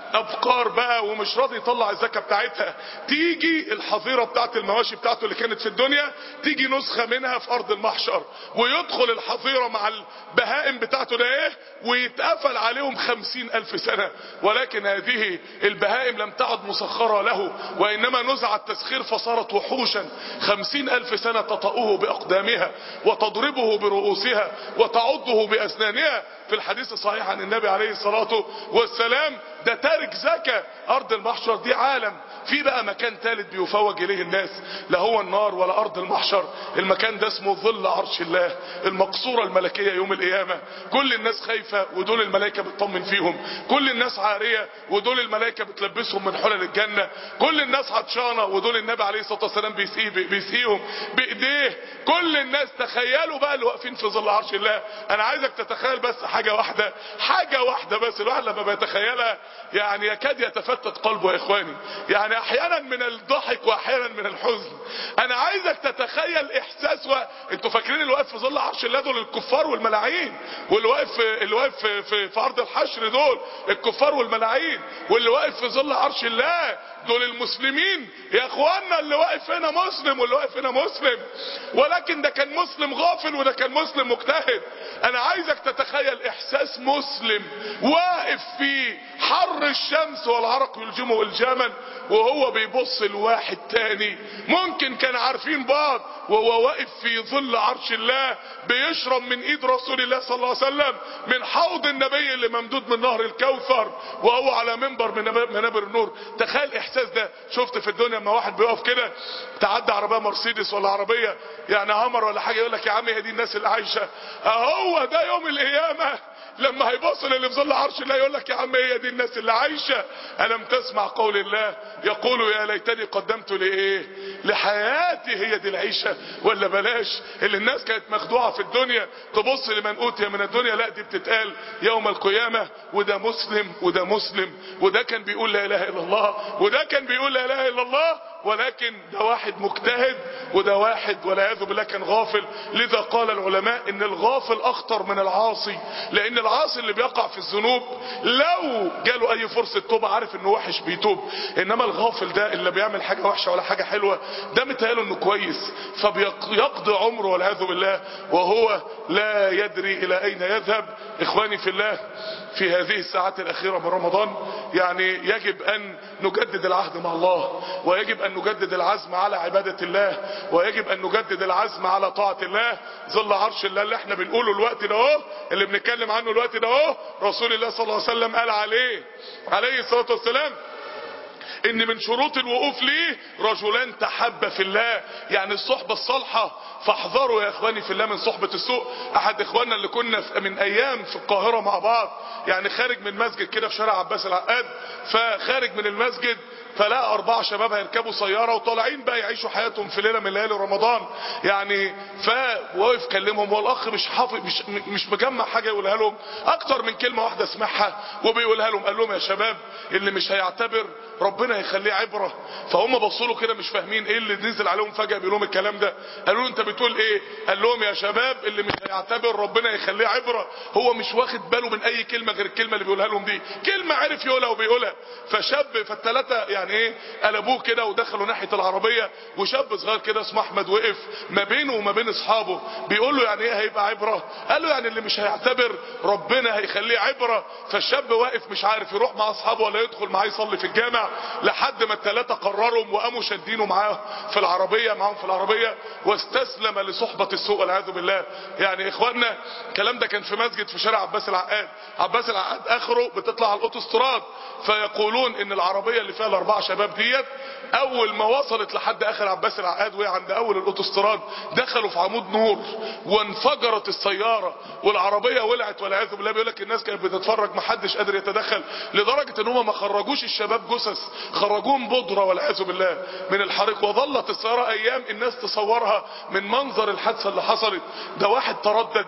ابقار بقى ومش راضي يطلع الزكاة بتاعتها، تيجي الحظيرة بتاعت المواشي بتاعته اللي كانت في الدنيا تيجي نسخة منها في ارض المحشر، ويدخل الحظيرة مع البهائم بتاعته ده ايه ويتقفل عليهم خمسين الف سنة. ولكن هذه البهائم لم تعد مسخرة له، وانما نزع التسخير فصارت وحوشا خمسين الف سنة تطأه باقدامها وتضربه برؤوسها وتعضه باسنانها. في الحديث الصحيح عن النبي عليه الصلاة والسلام ده تارك زكاة. ارض المحشر دي عالم، في بقى مكان ثالث بيفوج اليه الناس، لا هو النار ولا ارض المحشر. المكان ده اسمه ظل عرش الله، المقصورة الملكية يوم القيامة. كل الناس خايفة ودول الملائكة بتطمن فيهم، كل الناس عارية ودول الملائكة بتلبسهم من حلل الجنة، كل الناس عطشانة ودول النبي عليه الصلاة والسلام بيسقيه بيسقيهم بايديه. كل الناس تخيلوا بقى اللي واقفين في ظل عرش الله. انا عايزك تتخيل بس حاجة واحدة، حاجة واحدة بس، الواحد لما بيتخيلها يعني يكاد يتفتت قلبه يا اخواني، يعني احيانا من الضحك واحيانا من الحزن. انا عايزك تتخيل احساس و... انتوا فاكرين اللي واقف في ظل عرش الله دول الكفار والملاعين، واللي واقف اللي واقف في, في, في ارض الحشر دول الكفار والملاعين، واللي واقف في ظل عرش الله دول المسلمين. يا اخوانا اللي واقف هنا مسلم واللي واقف هنا مسلم، ولكن ده كان مسلم غافل وده كان مسلم مجتهد. انا عايزك تتخيل احساس مسلم واقف في حر الشمس والعرق يلجمه الجاما، وهو بيبص لواحد تاني ممكن كان عارفين بعض وهو واقف في ظل عرش الله بيشرب من ايد رسول الله صلى الله عليه وسلم من حوض النبي اللي ممدود من نهر الكوثر، وهو على منبر من منابر النور. تخيل احساس ده. شفت في الدنيا لما واحد بيقف كده تعدى عربيه مرسيدس ولا عربيه يعني هامر ولا حاجه يقول لك يا عم هي دي الناس اللي عايشه. اهو ده يوم القيامه لما هيبص للي في ظل عرش الله يقول لك يا عم هي دي الناس اللي عايشه. الم تسمع قول الله يقول يا ليتني قدمت لايه لحياتي، هي دي العيشه ولا بلاش؟ اللي الناس كانت مخدوعه في الدنيا تبص لمن اوتي من الدنيا، لا دي بتتقال يوم القيامه. وده مسلم وده مسلم، وده كان بيقول لا اله الا الله وده كان بيقول لا اله الا الله، ولكن ده واحد مجتهد وده واحد والعياذ بالله كان غافل. لذا قال العلماء ان الغافل اخطر من العاصي، لان العاصي اللي بيقع في الذنوب لو جاله اي فرصة توبة عارف انه وحش بيتوب، انما الغافل ده اللي بيعمل حاجة وحشة ولا حاجة حلوة ده متهيأله انه كويس فبيقضي عمره والعياذ بالله وهو لا يدري الى اين يذهب. اخواني في الله، في هذه الساعات الاخيرة من رمضان يعني يجب ان نجدد العهد مع الله، ويجب ان نجدد العزم على عبادة الله، ويجب ان نجدد العزم على طاعة الله. ظل عرش الله اللي احنا بنقوله الوقت ده اهو، اللي بنتكلم عنه الوقت ده اهو، رسول الله صلى الله عليه وسلم قال عليه عليه الصلاة والسلام ان من شروط الوقوف ليه رجلان تحبا في الله، يعني الصحبة الصالحة. فاحذروا يا اخواني في الله من صحبة السوء. احد اخواننا اللي كنا من ايام في القاهرة مع بعض يعني خارج من مسجد كده في شارع عباس العقاد، فخارج من المسجد فلقى اربعة شباب هيركبوا سيارة وطالعين بقى يعيشوا حياتهم في ليلة من ليالي رمضان يعني. فوقف كلمهم والاخ مش حافظ مش, مش مجمع حاجة يقولها لهم اكتر من كلمة واحدة سمعها وبيقولها لهم. قال لهم يا شباب اللي مش هيعتبر ربنا يخليه عبرة. فهم بصوا له كده مش فاهمين ايه اللي نزل عليهم فجأة بيقول لهم الكلام ده. قالوا له انت بتقول ايه؟ قال لهم يا شباب اللي مش هيعتبر ربنا يخليه عبرة. هو مش واخد باله من اي كلمة غير الكلمة اللي بيقولها لهم دي، كلمة عرف يقولها وبيقولها. فشاب فالثلاثة يعني ايه قلبوه كده ودخلوا ناحية العربية، وشاب صغير كده اسمه احمد وقف ما بينه وما بين اصحابه بيقول له يعني ايه هيبقى عبرة؟ قال له يعني اللي مش هيعتبر ربنا هيخليه عبرة. فالشاب واقف مش عارف يروح مع اصحابه ولا يدخل معاه يصلي في الجامع، لحد ما الثلاثة قرروا وقاموا شادينه معاه في العربية معاهم في العربية واستسلم لصحبة السوء والعياذ بالله. يعني اخواننا الكلام ده كان في مسجد في شارع عباس العقاد. عباس العقاد اخره بتطلع على الاوتوستراد، فيقولون ان العربية اللي فيها الاربعة شباب ديت اول ما وصلت لحد اخر عباس العقاد وهي عند اول الاوتوستراد دخلوا في عمود نور وانفجرت السيارة والعربية ولعت والعياذ بالله. بيقول لك الناس كانت بتتفرج محدش قادر يتدخل، لدرجة ان هم ما خرجوش الشباب جثث، خرجوهم بودرة والعياذ بالله من الحريق. وظلت السيارة ايام الناس تصورها من منظر الحادثة اللي حصلت. ده واحد تردد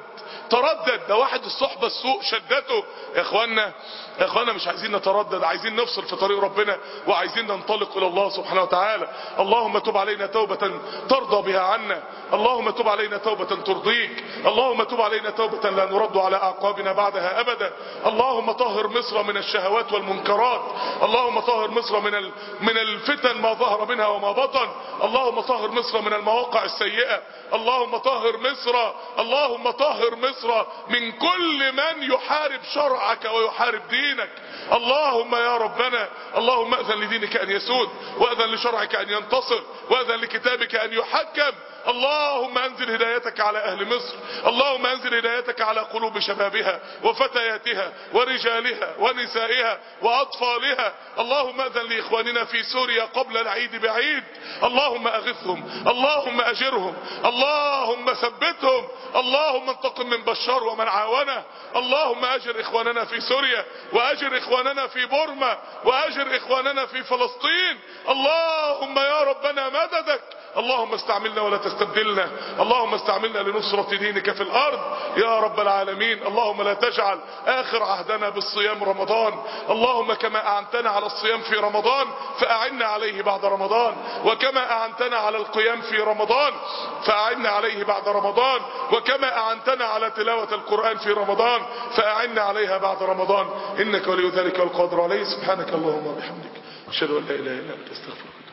تردد، ده واحد الصحبة السوء شدته. يا اخوانا يا اخوانا مش عايزين نتردد، عايزين نفصل في طريق ربنا وعايزين ننطلق الى الله سبحانه وتعالى. اللهم تب علينا توبة ترضى بها عنا، اللهم تب علينا توبة ترضيك، اللهم تب علينا توبة لا نرد على اعقابنا بعدها ابدا. اللهم طهر مصر من الشهوات والمنكرات، اللهم طهر مصر من ال... من الفتن ما ظهر منها وما بطن، اللهم طهر مصر من المواقع السيئة، اللهم طهر مصر اللهم طهر مصر من كل من يحارب شرعك ويحارب دينك. اللهم يا ربنا اللهم اذن لدينك ان يسود، واذن لشرعك ان ينتصر، واذن لكتابك ان يحكم. اللهم انزل هدايتك على اهل مصر، اللهم انزل هدايتك على قلوب شبابها وفتياتها ورجالها ونسائها واطفالها. اللهم اذن لاخواننا في سوريا قبل العيد بعيد، اللهم اغثهم، اللهم اجرهم، اللهم ثبتهم، اللهم انتقم من بشار ومن عاونه. اللهم اجر اخواننا في سوريا، واجر اخواننا في بورما، واجر اخواننا في فلسطين. اللهم يا ربنا مددك، اللهم استعملنا ولا تستبدلنا، اللهم استعملنا لنصرة دينك في الارض يا رب العالمين. اللهم لا تجعل اخر عهدنا بالصيام رمضان، اللهم كما اعنتنا على الصيام في رمضان فاعنا عليه بعد رمضان، وكما اعنتنا على القيام في رمضان فاعنا عليه بعد رمضان، وكما اعنتنا على تلاوة القرآن في رمضان فاعنا عليها بعد رمضان، انك ولي ذلك والقادر عليه. سبحانك اللهم وبحمدك اشهد ان لا اله الا انت استغفرك.